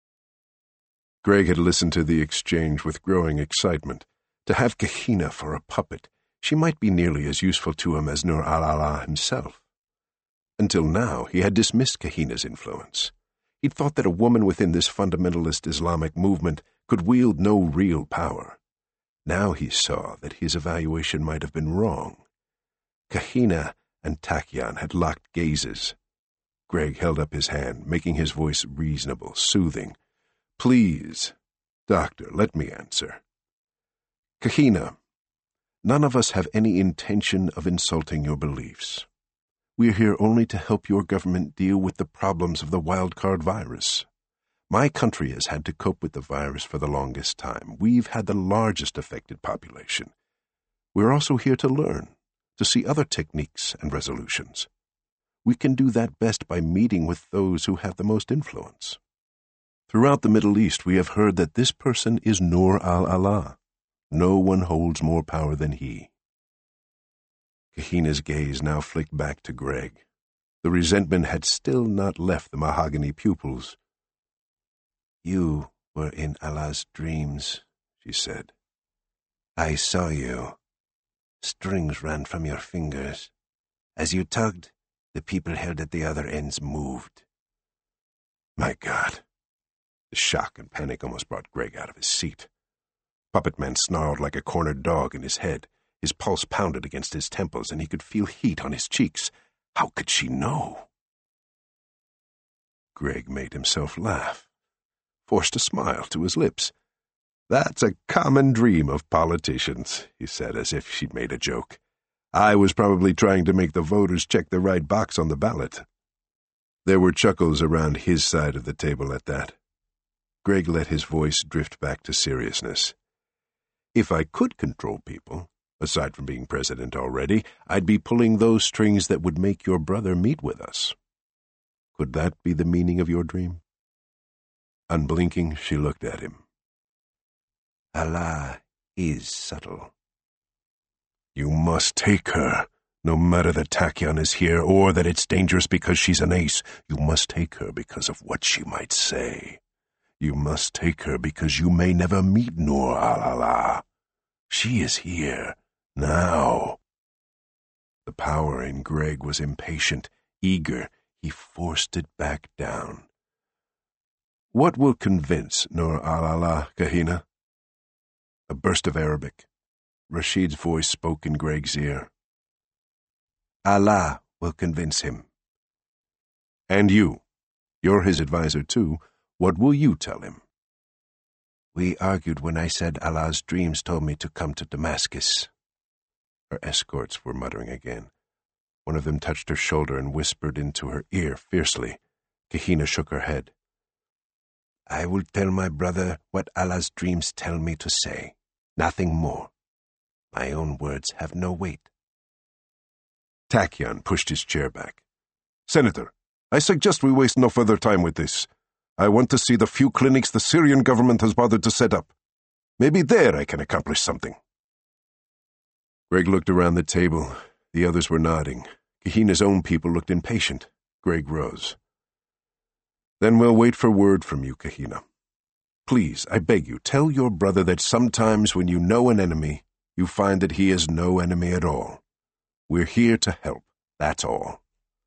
Greg had listened to the exchange with growing excitement. To have Kahina for a puppet, she might be nearly as useful to him as Nur al-Allah himself. Until now, he had dismissed Kahina's influence. He'd thought that a woman within this fundamentalist Islamic movement could wield no real power. Now he saw that his evaluation might have been wrong. Kahina and Tachyon had locked gazes. Greg held up his hand, making his voice reasonable, soothing. Please, Doctor, let me answer. Kahina, none of us have any intention of insulting your beliefs. We're here only to help your government deal with the problems of the wildcard virus. My country has had to cope with the virus for the longest time. We've had the largest affected population. We're also here to learn, to see other techniques and resolutions. We can do that best by meeting with those who have the most influence. Throughout the Middle East, we have heard that this person is Nur al-Allah. No one holds more power than he. Kahina's gaze now flicked back to Greg. The resentment had still not left the mahogany pupils. You were in Allah's dreams, she said. I saw you. Strings ran from your fingers. As you tugged, the people held at the other ends moved. My God. The shock and panic almost brought Greg out of his seat. Puppet Man snarled like a cornered dog in his head. His pulse pounded against his temples, and he could feel heat on his cheeks. How could she know? Greg made himself laugh, forced a smile to his lips. That's a common dream of politicians, he said, as if she'd made a joke. I was probably trying to make the voters check the right box on the ballot. There were chuckles around his side of the table at that. Greg let his voice drift back to seriousness. If I could control people, aside from being president already, I'd be pulling those strings that would make your brother meet with us. Could that be the meaning of your dream? Unblinking, she looked at him. Allah is subtle. You must take her, no matter that Tachyon is here or that it's dangerous because she's an ace. You must take her because of what she might say. You must take her because you may never meet Nur al-Allah. She is here, now. The power in Greg was impatient, eager. He forced it back down. What will convince Nur al-Allah, Kahina? A burst of Arabic. Rashid's voice spoke in Greg's ear. Allah will convince him. And you're his advisor too. What will you tell him? We argued when I said Allah's dreams told me to come to Damascus. Her escorts were muttering again. One of them touched her shoulder and whispered into her ear fiercely. Kahina shook her head. I will tell my brother what Allah's dreams tell me to say. Nothing more. My own words have no weight. Tachyon pushed his chair back. Senator, I suggest we waste no further time with this. I want to see the few clinics the Syrian government has bothered to set up. Maybe there I can accomplish something. Greg looked around the table. The others were nodding. Kahina's own people looked impatient. Greg rose. Then we'll wait for word from you, Kahina. Please, I beg you, tell your brother that sometimes when you know an enemy, you find that he is no enemy at all. We're here to help, that's all.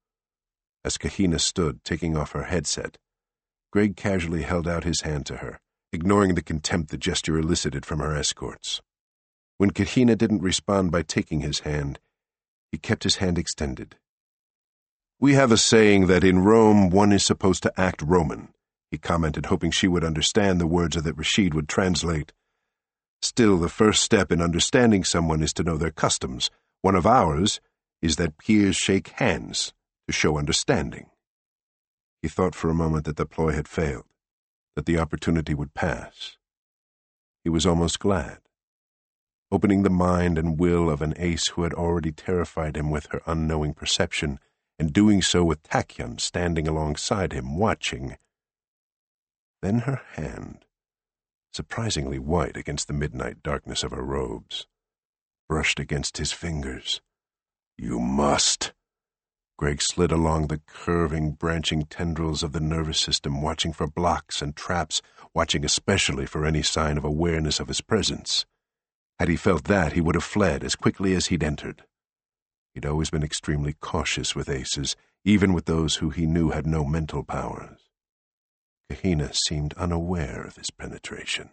As Kahina stood, taking off her headset, Greg casually held out his hand to her, ignoring the contempt the gesture elicited from her escorts. When Kahina didn't respond by taking his hand, he kept his hand extended. We have a saying that in Rome one is supposed to act Roman, he commented, hoping she would understand the words or that Rashid would translate. Still, the first step in understanding someone is to know their customs. One of ours is that peers shake hands to show understanding. He thought for a moment that the ploy had failed, that the opportunity would pass. He was almost glad. Opening the mind and will of an ace who had already terrified him with her unknowing perception, and doing so with Takyan standing alongside him, watching. Then her hand, surprisingly white against the midnight darkness of her robes, brushed against his fingers. "You must." Greg slid along the curving, branching tendrils of the nervous system, watching for blocks and traps, watching especially for any sign of awareness of his presence. Had he felt that, he would have fled as quickly as he'd entered. He'd always been extremely cautious with aces, even with those who he knew had no mental powers. Kahina seemed unaware of his penetration.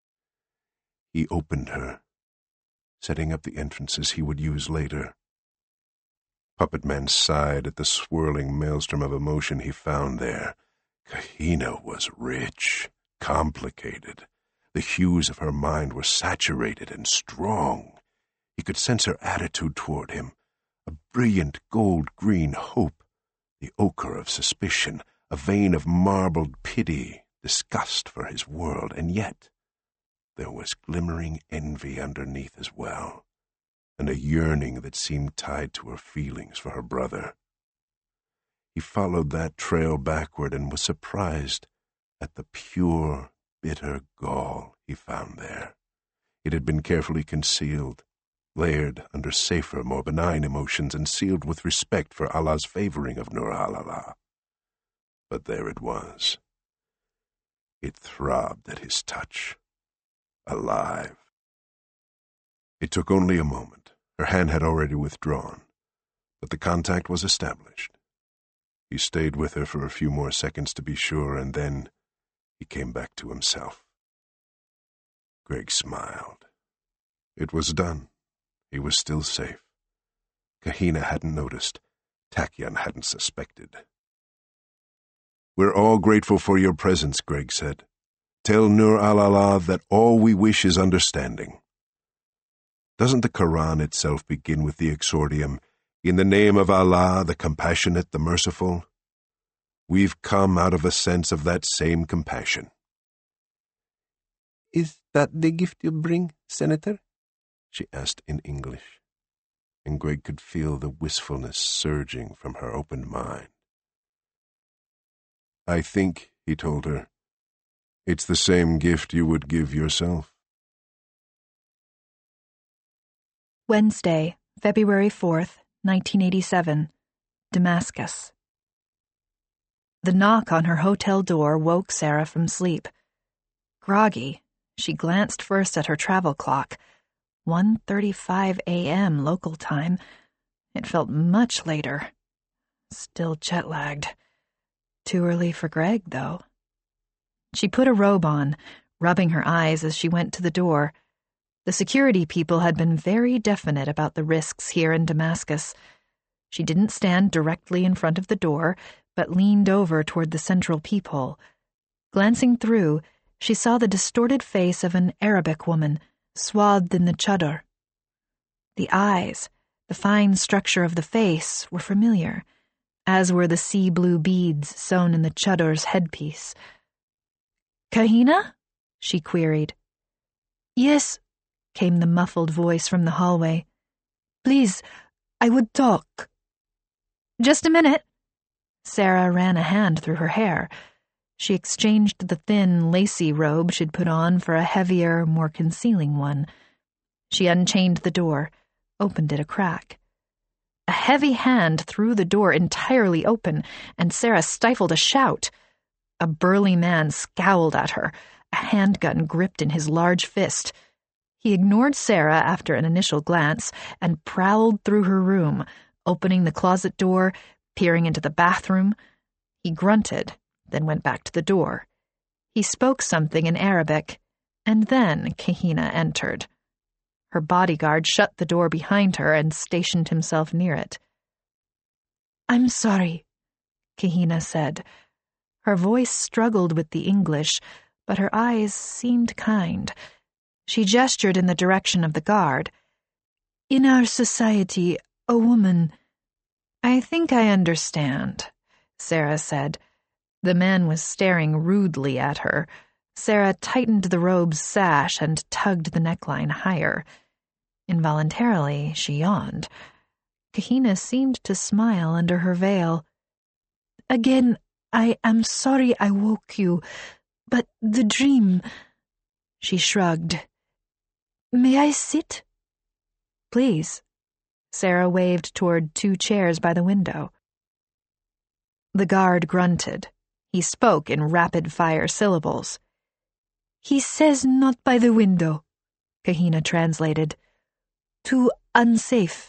He opened her, setting up the entrances he would use later. Puppet Man sighed at the swirling maelstrom of emotion he found there. Kahina was rich, complicated. The hues of her mind were saturated and strong. He could sense her attitude toward him, a brilliant gold-green hope, the ochre of suspicion, a vein of marbled pity, disgust for his world, and yet there was glimmering envy underneath as well, and a yearning that seemed tied to her feelings for her brother. He followed that trail backward and was surprised at the pure, bitter gall he found there. It had been carefully concealed, layered under safer, more benign emotions, and sealed with respect for Allah's favoring of Nur al-Allah. But there it was. It throbbed at his touch, alive. It took only a moment. Her hand had already withdrawn, but the contact was established. He stayed with her for a few more seconds to be sure, and then he came back to himself. Greg smiled. It was done. He was still safe. Kahina hadn't noticed. Takyan hadn't suspected. "We're all grateful for your presence," Greg said. "Tell Nur al-Allah that all we wish is understanding." Doesn't the Quran itself begin with the exordium, "In the name of Allah, the compassionate, the merciful"? We've come out of a sense of that same compassion. "Is that the gift you bring, Senator?" she asked in English, and Greg could feel the wistfulness surging from her opened mind. "I think," he told her, "it's the same gift you would give yourself." Wednesday, February 4th, 1987, Damascus. The knock on her hotel door woke Sarah from sleep. Groggy, she glanced first at her travel clock. 1:35 a.m. local time. It felt much later. Still jet-lagged. Too early for Greg, though. She put a robe on, rubbing her eyes as she went to the door. The security people had been very definite about the risks here in Damascus. She didn't stand directly in front of the door, but leaned over toward the central peephole. Glancing through, she saw the distorted face of an Arabic woman, swathed in the chador. The eyes, the fine structure of the face, were familiar, as were the sea-blue beads sewn in the chador's headpiece. "Kahina?" she queried. "Yes," came the muffled voice from the hallway. "Please, I would talk." "Just a minute." Sarah ran a hand through her hair. She exchanged the thin, lacy robe she'd put on for a heavier, more concealing one. She unchained the door, opened it a crack. A heavy hand threw the door entirely open, and Sarah stifled a shout. A burly man scowled at her, a handgun gripped in his large fist. He ignored Sarah after an initial glance and prowled through her room, opening the closet door, peering into the bathroom. He grunted, then went back to the door. He spoke something in Arabic, and then Kahina entered. Her bodyguard shut the door behind her and stationed himself near it. "I'm sorry," Kahina said. Her voice struggled with the English, but her eyes seemed kind. She gestured in the direction of the guard. "In our society, a woman—" "I think I understand," Sarah said. The man was staring rudely at her. Sarah tightened the robe's sash and tugged the neckline higher. Involuntarily, she yawned. Kahina seemed to smile under her veil. "Again, I am sorry I woke you, but the dream—" She shrugged. "May I sit?" "Please." Sarah waved toward 2 chairs by the window. The guard grunted. He spoke in rapid-fire syllables. "He says not by the window," Kahina translated. "Too unsafe."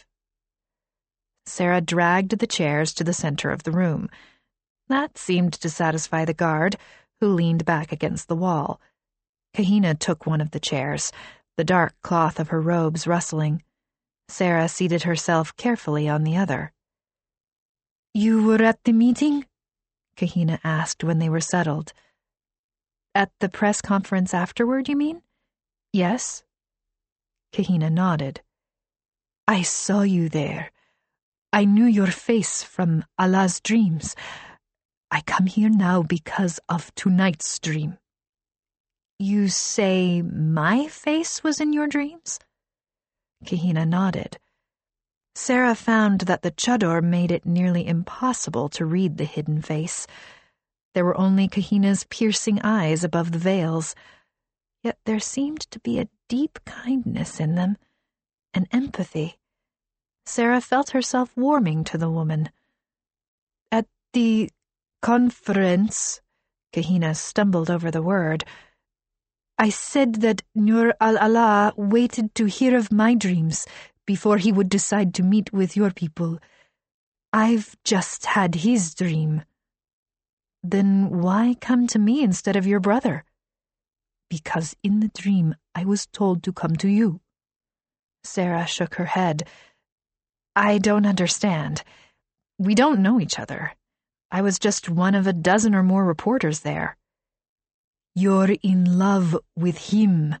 Sarah dragged the chairs to the center of the room. That seemed to satisfy the guard, who leaned back against the wall. Kahina took one of the chairs, the dark cloth of her robes rustling. Sarah seated herself carefully on the other. "You were at the meeting?" Kahina asked when they were settled. "At the press conference afterward, you mean?" "Yes." Kahina nodded. "I saw you there. I knew your face from Allah's dreams. I come here now because of tonight's dream." "You say my face was in your dreams?" Kahina nodded. Sarah found that the chador made it nearly impossible to read the hidden face. There were only Kahina's piercing eyes above the veils, yet there seemed to be a deep kindness in them, an empathy. Sarah felt herself warming to the woman. "At the conference," Kahina stumbled over the word, "I said that Nur al-Allah waited to hear of my dreams before he would decide to meet with your people. I've just had his dream." "Then why come to me instead of your brother?" "Because in the dream I was told to come to you." Sarah shook her head. "I don't understand. We don't know each other. I was just one of a dozen or more reporters there." "You're in love with him."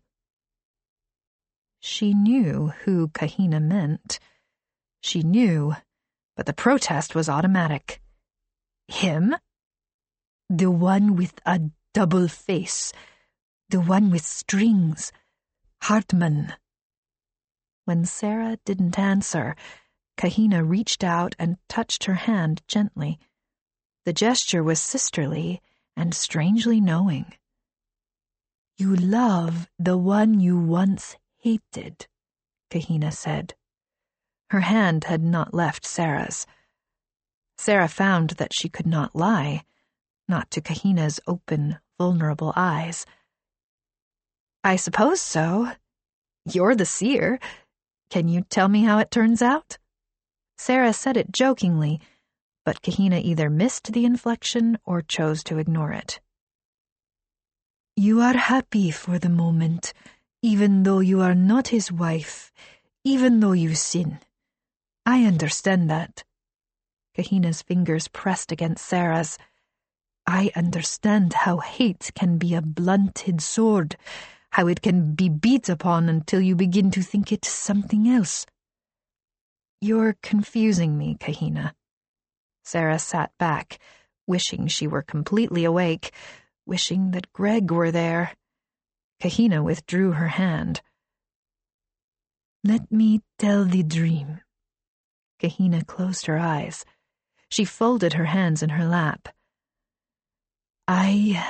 She knew who Kahina meant. She knew, but the protest was automatic. "Him?" "The one with a double face. The one with strings. Hartman." When Sarah didn't answer, Kahina reached out and touched her hand gently. The gesture was sisterly and strangely knowing. "You love the one you once hated," Kahina said. Her hand had not left Sarah's. Sarah found that she could not lie, not to Kahina's open, vulnerable eyes. "I suppose so. You're the seer. Can you tell me how it turns out?" Sarah said it jokingly, but Kahina either missed the inflection or chose to ignore it. "You are happy for the moment, even though you are not his wife, even though you sin. I understand that." Kahina's fingers pressed against Sarah's. "I understand how hate can be a blunted sword, how it can be beat upon until you begin to think it's something else." "You're confusing me, Kahina." Sarah sat back, wishing she were completely awake, wishing that Greg were there. Kahina withdrew her hand. "Let me tell the dream." Kahina closed her eyes. She folded her hands in her lap. I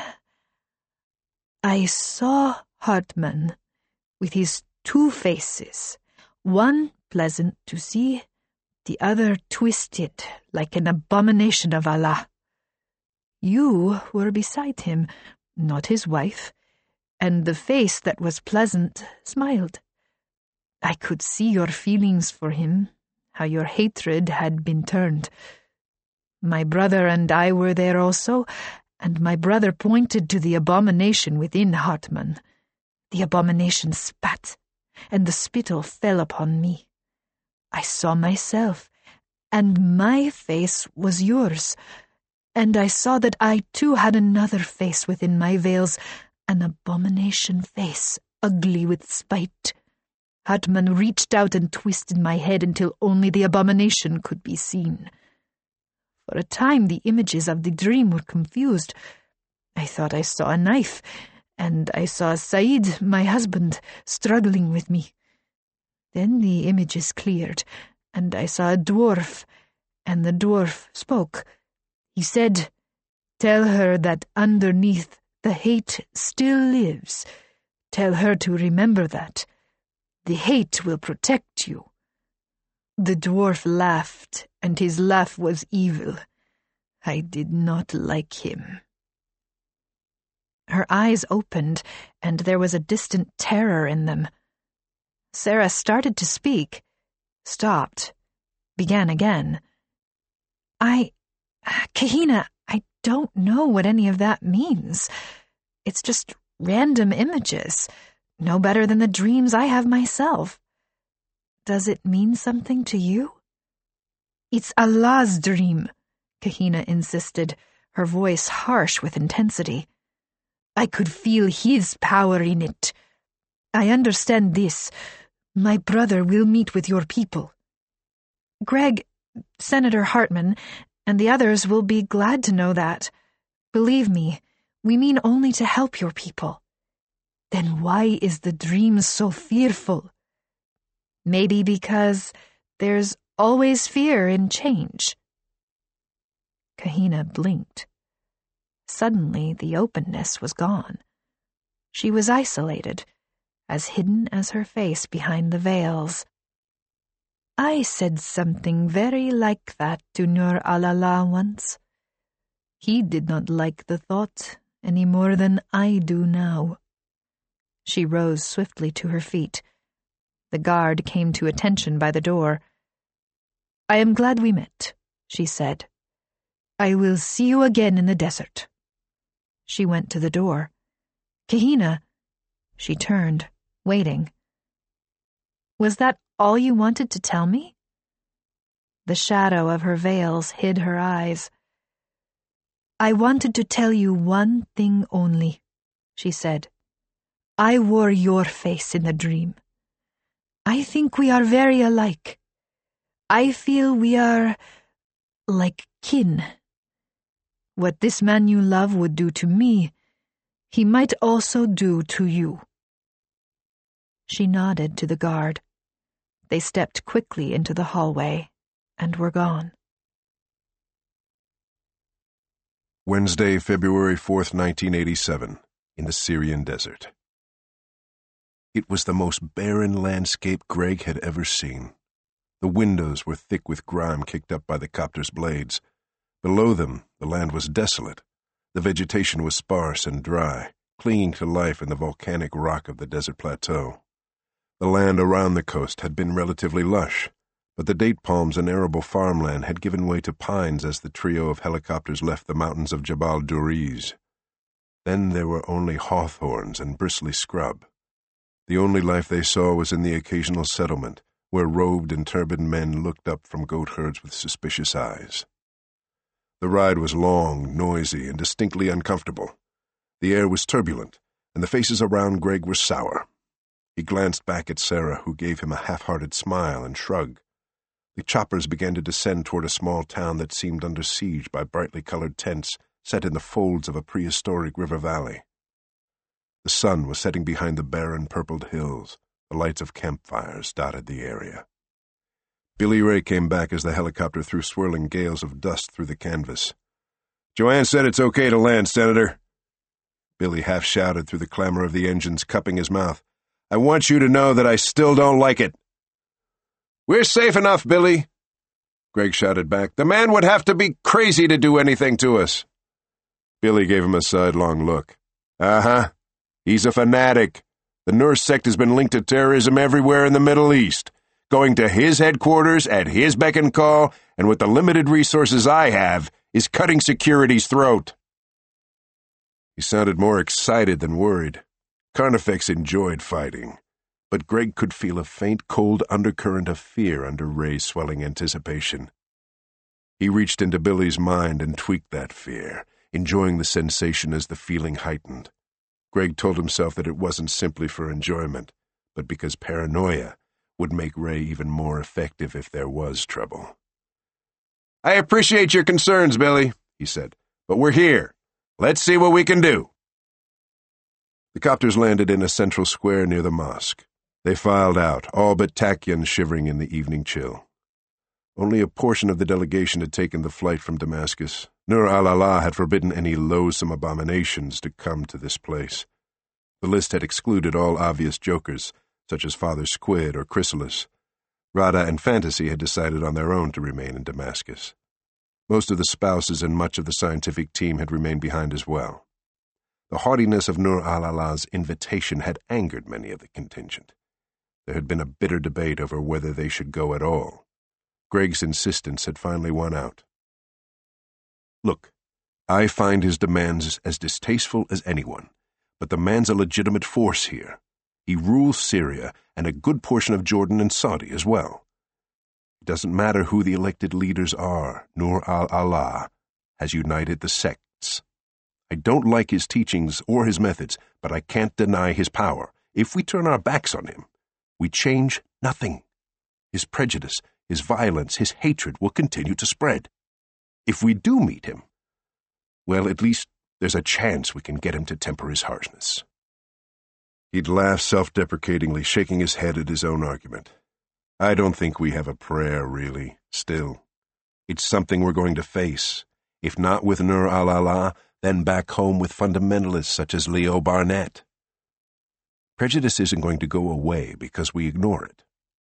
saw Hartman with his 2 faces, one pleasant to see, the other twisted like an abomination of Allah. You were beside him, not his wife, and the face that was pleasant smiled. I could see your feelings for him, how your hatred had been turned. My brother and I were there also, and my brother pointed to the abomination within Hartman. The abomination spat, and the spittle fell upon me. I saw myself, and my face was yours, and I saw that I too had another face within my veils, an abomination face, ugly with spite. Hartmann reached out and twisted my head until only the abomination could be seen. For a time the images of the dream were confused. I thought I saw a knife, and I saw Said, my husband, struggling with me. Then the images cleared, and I saw a dwarf, and the dwarf spoke. He said, "Tell her that underneath the hate still lives. Tell her to remember that. The hate will protect you." The dwarf laughed, and his laugh was evil. I did not like him. Her eyes opened, and there was a distant terror in them. Sarah started to speak, stopped, began again. Kahina, I don't know what any of that means. It's just random images, no better than the dreams I have myself. Does it mean something to you? It's Allah's dream, Kahina insisted, her voice harsh with intensity. I could feel His power in it. I understand this. My brother will meet with your people. Greg, Senator Hartmann, and the others will be glad to know that. Believe me, we mean only to help your people. Then why is the dream so fearful? Maybe because there's always fear in change. Kahina blinked. Suddenly the openness was gone. She was isolated, as hidden as her face behind the veils. I said something very like that to Nur al-Allah once. He did not like the thought any more than I do now. She rose swiftly to her feet. The guard came to attention by the door. I am glad we met, she said. I will see you again in the desert. She went to the door. Kahina, she turned, waiting. Was that all you wanted to tell me? The shadow of her veils hid her eyes. I wanted to tell you one thing only, she said. I wore your face in the dream. I think we are very alike. I feel we are like kin. What this man you love would do to me, he might also do to you. She nodded to the guard. They stepped quickly into the hallway and were gone. Wednesday, February 4th, 1987, in the Syrian desert. It was the most barren landscape Greg had ever seen. The windows were thick with grime kicked up by the copter's blades. Below them, the land was desolate. The vegetation was sparse and dry, clinging to life in the volcanic rock of the desert plateau. The land around the coast had been relatively lush, but the date palms and arable farmland had given way to pines as the trio of helicopters left the mountains of Jabal Duriz. Then there were only hawthorns and bristly scrub. The only life they saw was in the occasional settlement, where robed and turbaned men looked up from goat herds with suspicious eyes. The ride was long, noisy, and distinctly uncomfortable. The air was turbulent, and the faces around Greg were sour. He glanced back at Sarah, who gave him a half-hearted smile and shrug. The choppers began to descend toward a small town that seemed under siege by brightly colored tents set in the folds of a prehistoric river valley. The sun was setting behind the barren, purpled hills. The lights of campfires dotted the area. Billy Ray came back as the helicopter threw swirling gales of dust through the canvas. "Joanne said it's okay to land, Senator." Billy half-shouted through the clamor of the engines, cupping his mouth. "I want you to know that I still don't like it." "We're safe enough, Billy," Greg shouted back. "The man would have to be crazy to do anything to us." Billy gave him a sidelong look. "Uh-huh. He's a fanatic. The Nur sect has been linked to terrorism everywhere in the Middle East, going to his headquarters at his beck and call, and with the limited resources I have, is cutting security's throat." He sounded more excited than worried. Carnifex enjoyed fighting, but Greg could feel a faint, cold undercurrent of fear under Ray's swelling anticipation. He reached into Billy's mind and tweaked that fear, enjoying the sensation as the feeling heightened. Greg told himself that it wasn't simply for enjoyment, but because paranoia would make Ray even more effective if there was trouble. "I appreciate your concerns, Billy," he said, "but we're here. Let's see what we can do." The copters landed in a central square near the mosque. They filed out, all but Takyan shivering in the evening chill. Only a portion of the delegation had taken the flight from Damascus. Nur al-Allah had forbidden any loathsome abominations to come to this place. The list had excluded all obvious jokers, such as Father Squid or Chrysalis. Rada and Fantasy had decided on their own to remain in Damascus. Most of the spouses and much of the scientific team had remained behind as well. The haughtiness of Nur al-Allah's invitation had angered many of the contingent. There had been a bitter debate over whether they should go at all. Greg's insistence had finally won out. "Look, I find his demands as distasteful as anyone, but the man's a legitimate force here. He rules Syria and a good portion of Jordan and Saudi as well. It doesn't matter who the elected leaders are. Nur al-Allah has united the sects. I don't like his teachings or his methods, but I can't deny his power. If we turn our backs on him, we change nothing. His prejudice, his violence, his hatred will continue to spread. If we do meet him, well, at least there's a chance we can get him to temper his harshness." He'd laugh self-deprecatingly, shaking his head at his own argument. "I don't think we have a prayer, really, still. It's something we're going to face. If not with Nur al-Allah, then back home with fundamentalists such as Leo Barnett. Prejudice isn't going to go away because we ignore it."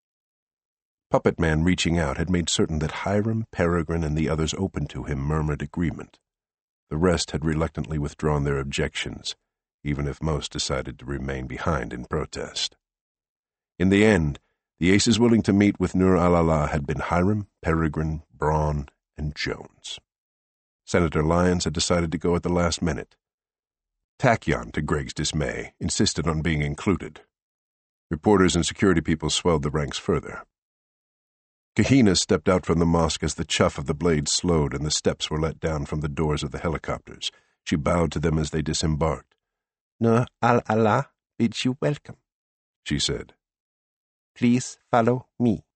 Puppet Man, reaching out, had made certain that Hiram, Peregrine, and the others open to him murmured agreement. The rest had reluctantly withdrawn their objections, even if most decided to remain behind in protest. In the end, the aces willing to meet with Nur al-Allah had been Hiram, Peregrine, Braun, and Jones. Senator Lyons had decided to go at the last minute. Takyan, to Greg's dismay, insisted on being included. Reporters and security people swelled the ranks further. Kahina stepped out from the mosque as the chuff of the blade slowed and the steps were let down from the doors of the helicopters. She bowed to them as they disembarked. "Nur al-Allah bids you welcome," she said. "Please follow me."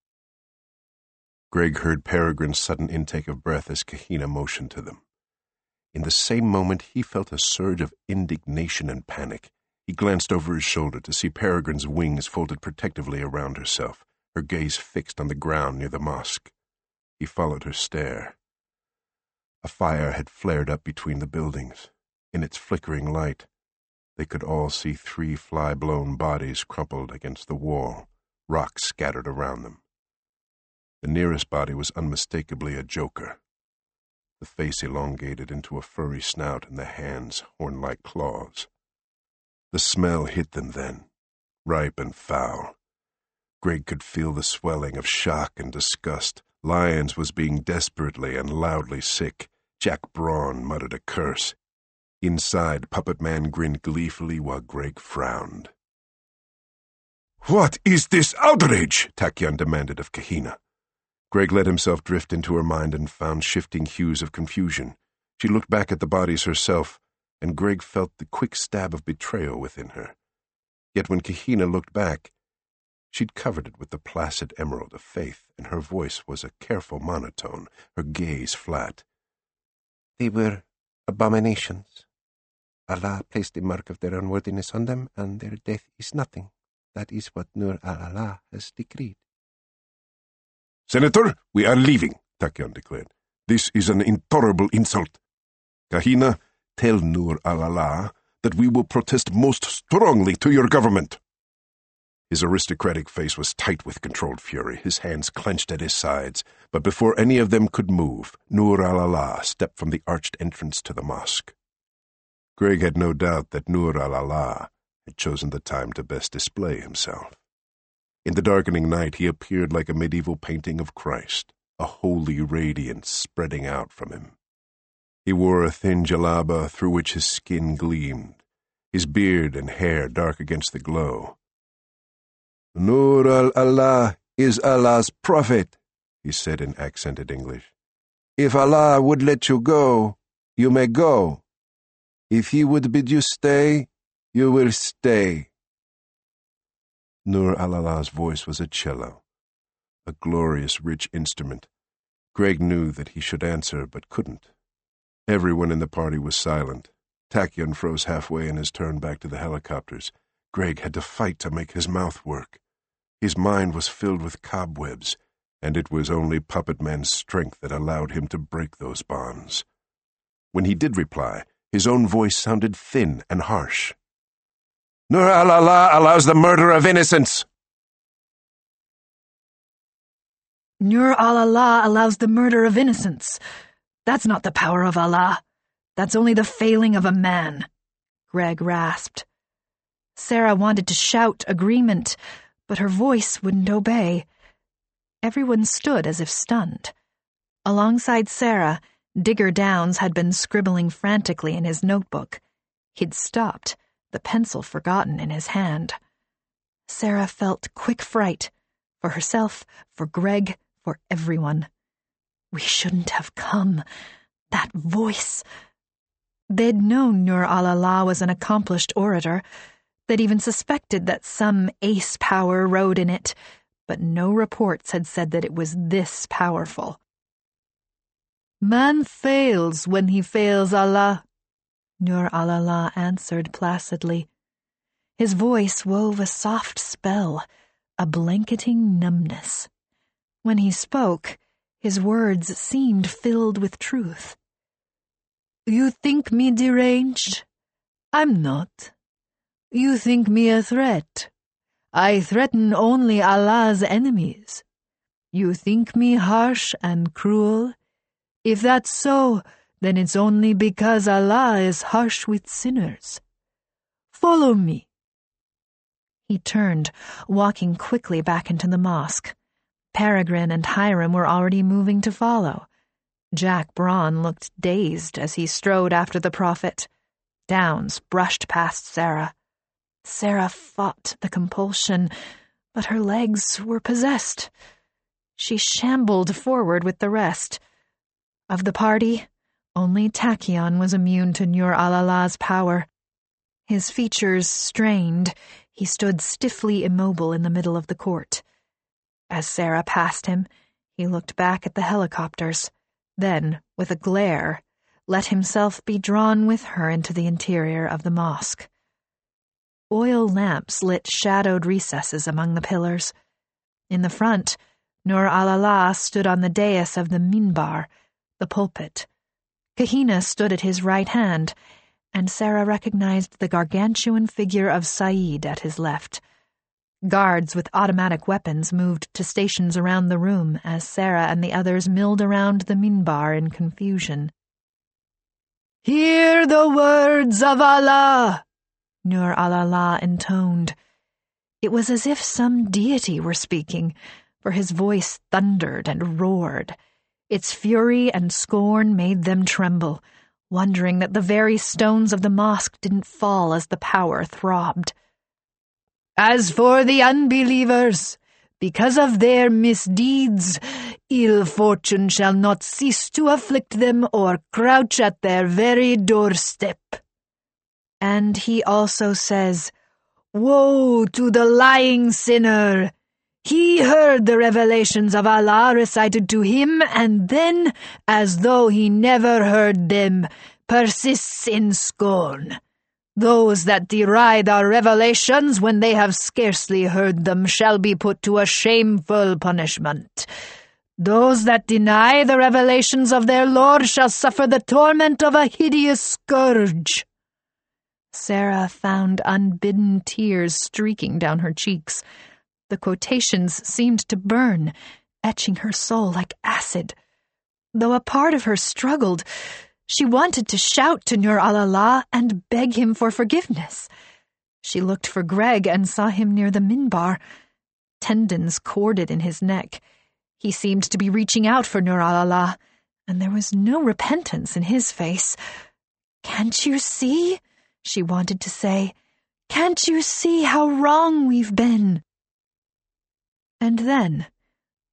Greg heard Peregrine's sudden intake of breath as Kahina motioned to them. In the same moment, he felt a surge of indignation and panic. He glanced over his shoulder to see Peregrine's wings folded protectively around herself, her gaze fixed on the ground near the mosque. He followed her stare. A fire had flared up between the buildings. In its flickering light, they could all see 3 fly-blown bodies crumpled against the wall, rocks scattered around them. The nearest body was unmistakably a joker, the face elongated into a furry snout and the hands horn-like claws. The smell hit them then, ripe and foul. Greg could feel the swelling of shock and disgust. Lyons was being desperately and loudly sick. Jack Braun muttered a curse. Inside, Puppet Man grinned gleefully while Greg frowned. "What is this outrage?" Takyan demanded of Kahina. Greg let himself drift into her mind and found shifting hues of confusion. She looked back at the bodies herself, and Greg felt the quick stab of betrayal within her. Yet when Kahina looked back, she'd covered it with the placid emerald of faith, and her voice was a careful monotone, her gaze flat. "They were abominations. Allah placed the mark of their unworthiness on them, and their death is nothing. That is what Nur al-Allah has decreed." "Senator, we are leaving," Takyan declared. "This is an intolerable insult. Kahina, tell Nur al-Allah that we will protest most strongly to your government." His aristocratic face was tight with controlled fury, his hands clenched at his sides, but before any of them could move, Nur al-Allah stepped from the arched entrance to the mosque. Greg had no doubt that Nur al-Allah had chosen the time to best display himself. In the darkening night, he appeared like a medieval painting of Christ, a holy radiance spreading out from him. He wore a thin jalaba through which his skin gleamed, his beard and hair dark against the glow. "Nur al-Allah is Allah's prophet," he said in accented English. If Allah would let you go, you may go. If He would bid you stay, you will stay. Nur al-Allah's voice was a cello, a glorious, rich instrument. Greg knew that he should answer, but couldn't. Everyone in the party was silent. Tachyon froze halfway in his turn back to the helicopters. Greg had to fight to make his mouth work. His mind was filled with cobwebs, and it was only Puppet Man's strength that allowed him to break those bonds. When he did reply, his own voice sounded thin and harsh. Nur al-Allah allows the murder of innocents. Nur al-Allah allows the murder of innocents. That's not the power of Allah. That's only the failing of a man, Greg rasped. Sarah wanted to shout agreement, but her voice wouldn't obey. Everyone stood as if stunned. Alongside Sarah, Digger Downs had been scribbling frantically in his notebook. He'd stopped, the pencil forgotten in his hand. Sarah felt quick fright, for herself, for Greg, for everyone. We shouldn't have come. That voice. They'd known Nur al-Allah was an accomplished orator. They'd even suspected that some ace power rode in it, but no reports had said that it was this powerful. Man fails when he fails Allah, Nur al-Allah answered placidly. His voice wove a soft spell, a blanketing numbness. When he spoke, his words seemed filled with truth. You think me deranged? I'm not. You think me a threat? I threaten only Allah's enemies. You think me harsh and cruel? If that's so, then it's only because Allah is harsh with sinners. Follow me. He turned, walking quickly back into the mosque. Peregrine and Hiram were already moving to follow. Jack Braun looked dazed as he strode after the prophet. Downs brushed past Sarah. Sarah fought the compulsion, but her legs were possessed. She shambled forward with the rest. Of the party, only Tachyon was immune to Nur al-Allah's power. His features strained, he stood stiffly immobile in the middle of the court. As Sarah passed him, he looked back at the helicopters, then, with a glare, let himself be drawn with her into the interior of the mosque. Oil lamps lit shadowed recesses among the pillars. In the front, Nur al-Allah stood on the dais of the minbar, the pulpit. Kahina stood at his right hand, and Sarah recognized the gargantuan figure of Saeed at his left. Guards with automatic weapons moved to stations around the room as Sarah and the others milled around the minbar in confusion. Hear the words of Allah, Nur al-Allah intoned. It was as if some deity were speaking, for his voice thundered and roared. Its fury and scorn made them tremble, wondering that the very stones of the mosque didn't fall as the power throbbed. As for the unbelievers, because of their misdeeds, ill fortune shall not cease to afflict them or crouch at their very doorstep. And he also says, Woe to the lying sinner! He heard the revelations of Allah recited to him, and then, as though he never heard them, persists in scorn. Those that deride our revelations when they have scarcely heard them shall be put to a shameful punishment. Those that deny the revelations of their Lord shall suffer the torment of a hideous scourge. Sarah found unbidden tears streaking down her cheeks. The quotations seemed to burn, etching her soul like acid. Though a part of her struggled, she wanted to shout to Nur al-Allah and beg him for forgiveness. She looked for Greg and saw him near the minbar. Tendons corded in his neck. He seemed to be reaching out for Nur al-Allah, and there was no repentance in his face. Can't you see? She wanted to say. Can't you see how wrong we've been? And then,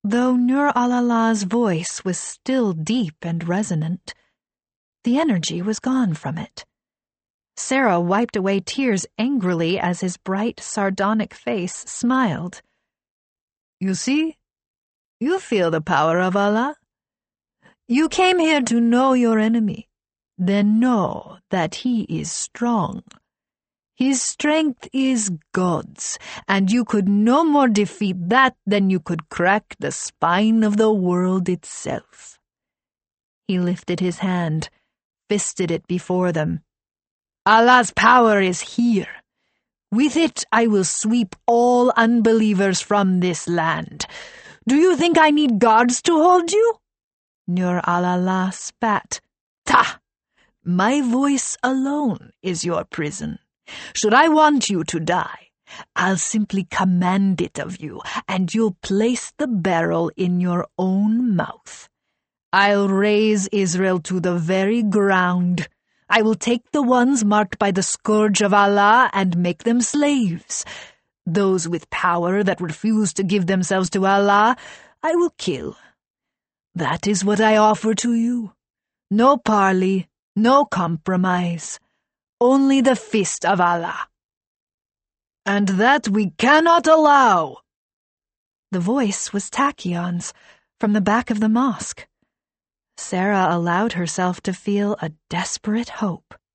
Though Nur al-Allah's voice was still deep and resonant, the energy was gone from it. Sarah wiped away tears angrily as his bright, sardonic face smiled. You see? You feel the power of Allah. You came here to know your enemy. Then know that he is strong. His strength is God's, and you could no more defeat that than you could crack the spine of the world itself. He lifted his hand, fisted it before them. Allah's power is here. With it I will sweep all unbelievers from this land. Do you think I need guards to hold you? Nur al-Allah spat. Ta! My voice alone is your prison. Should I want you to die, I'll simply command it of you, and you'll place the barrel in your own mouth. I'll raze Israel to the very ground. I will take the ones marked by the scourge of Allah and make them slaves. Those with power that refuse to give themselves to Allah, I will kill. That is what I offer to you. No parley, no compromise. Only the fist of Allah. And that we cannot allow. The voice was Tachyon's, from the back of the mosque. Sarah allowed herself to feel a desperate hope.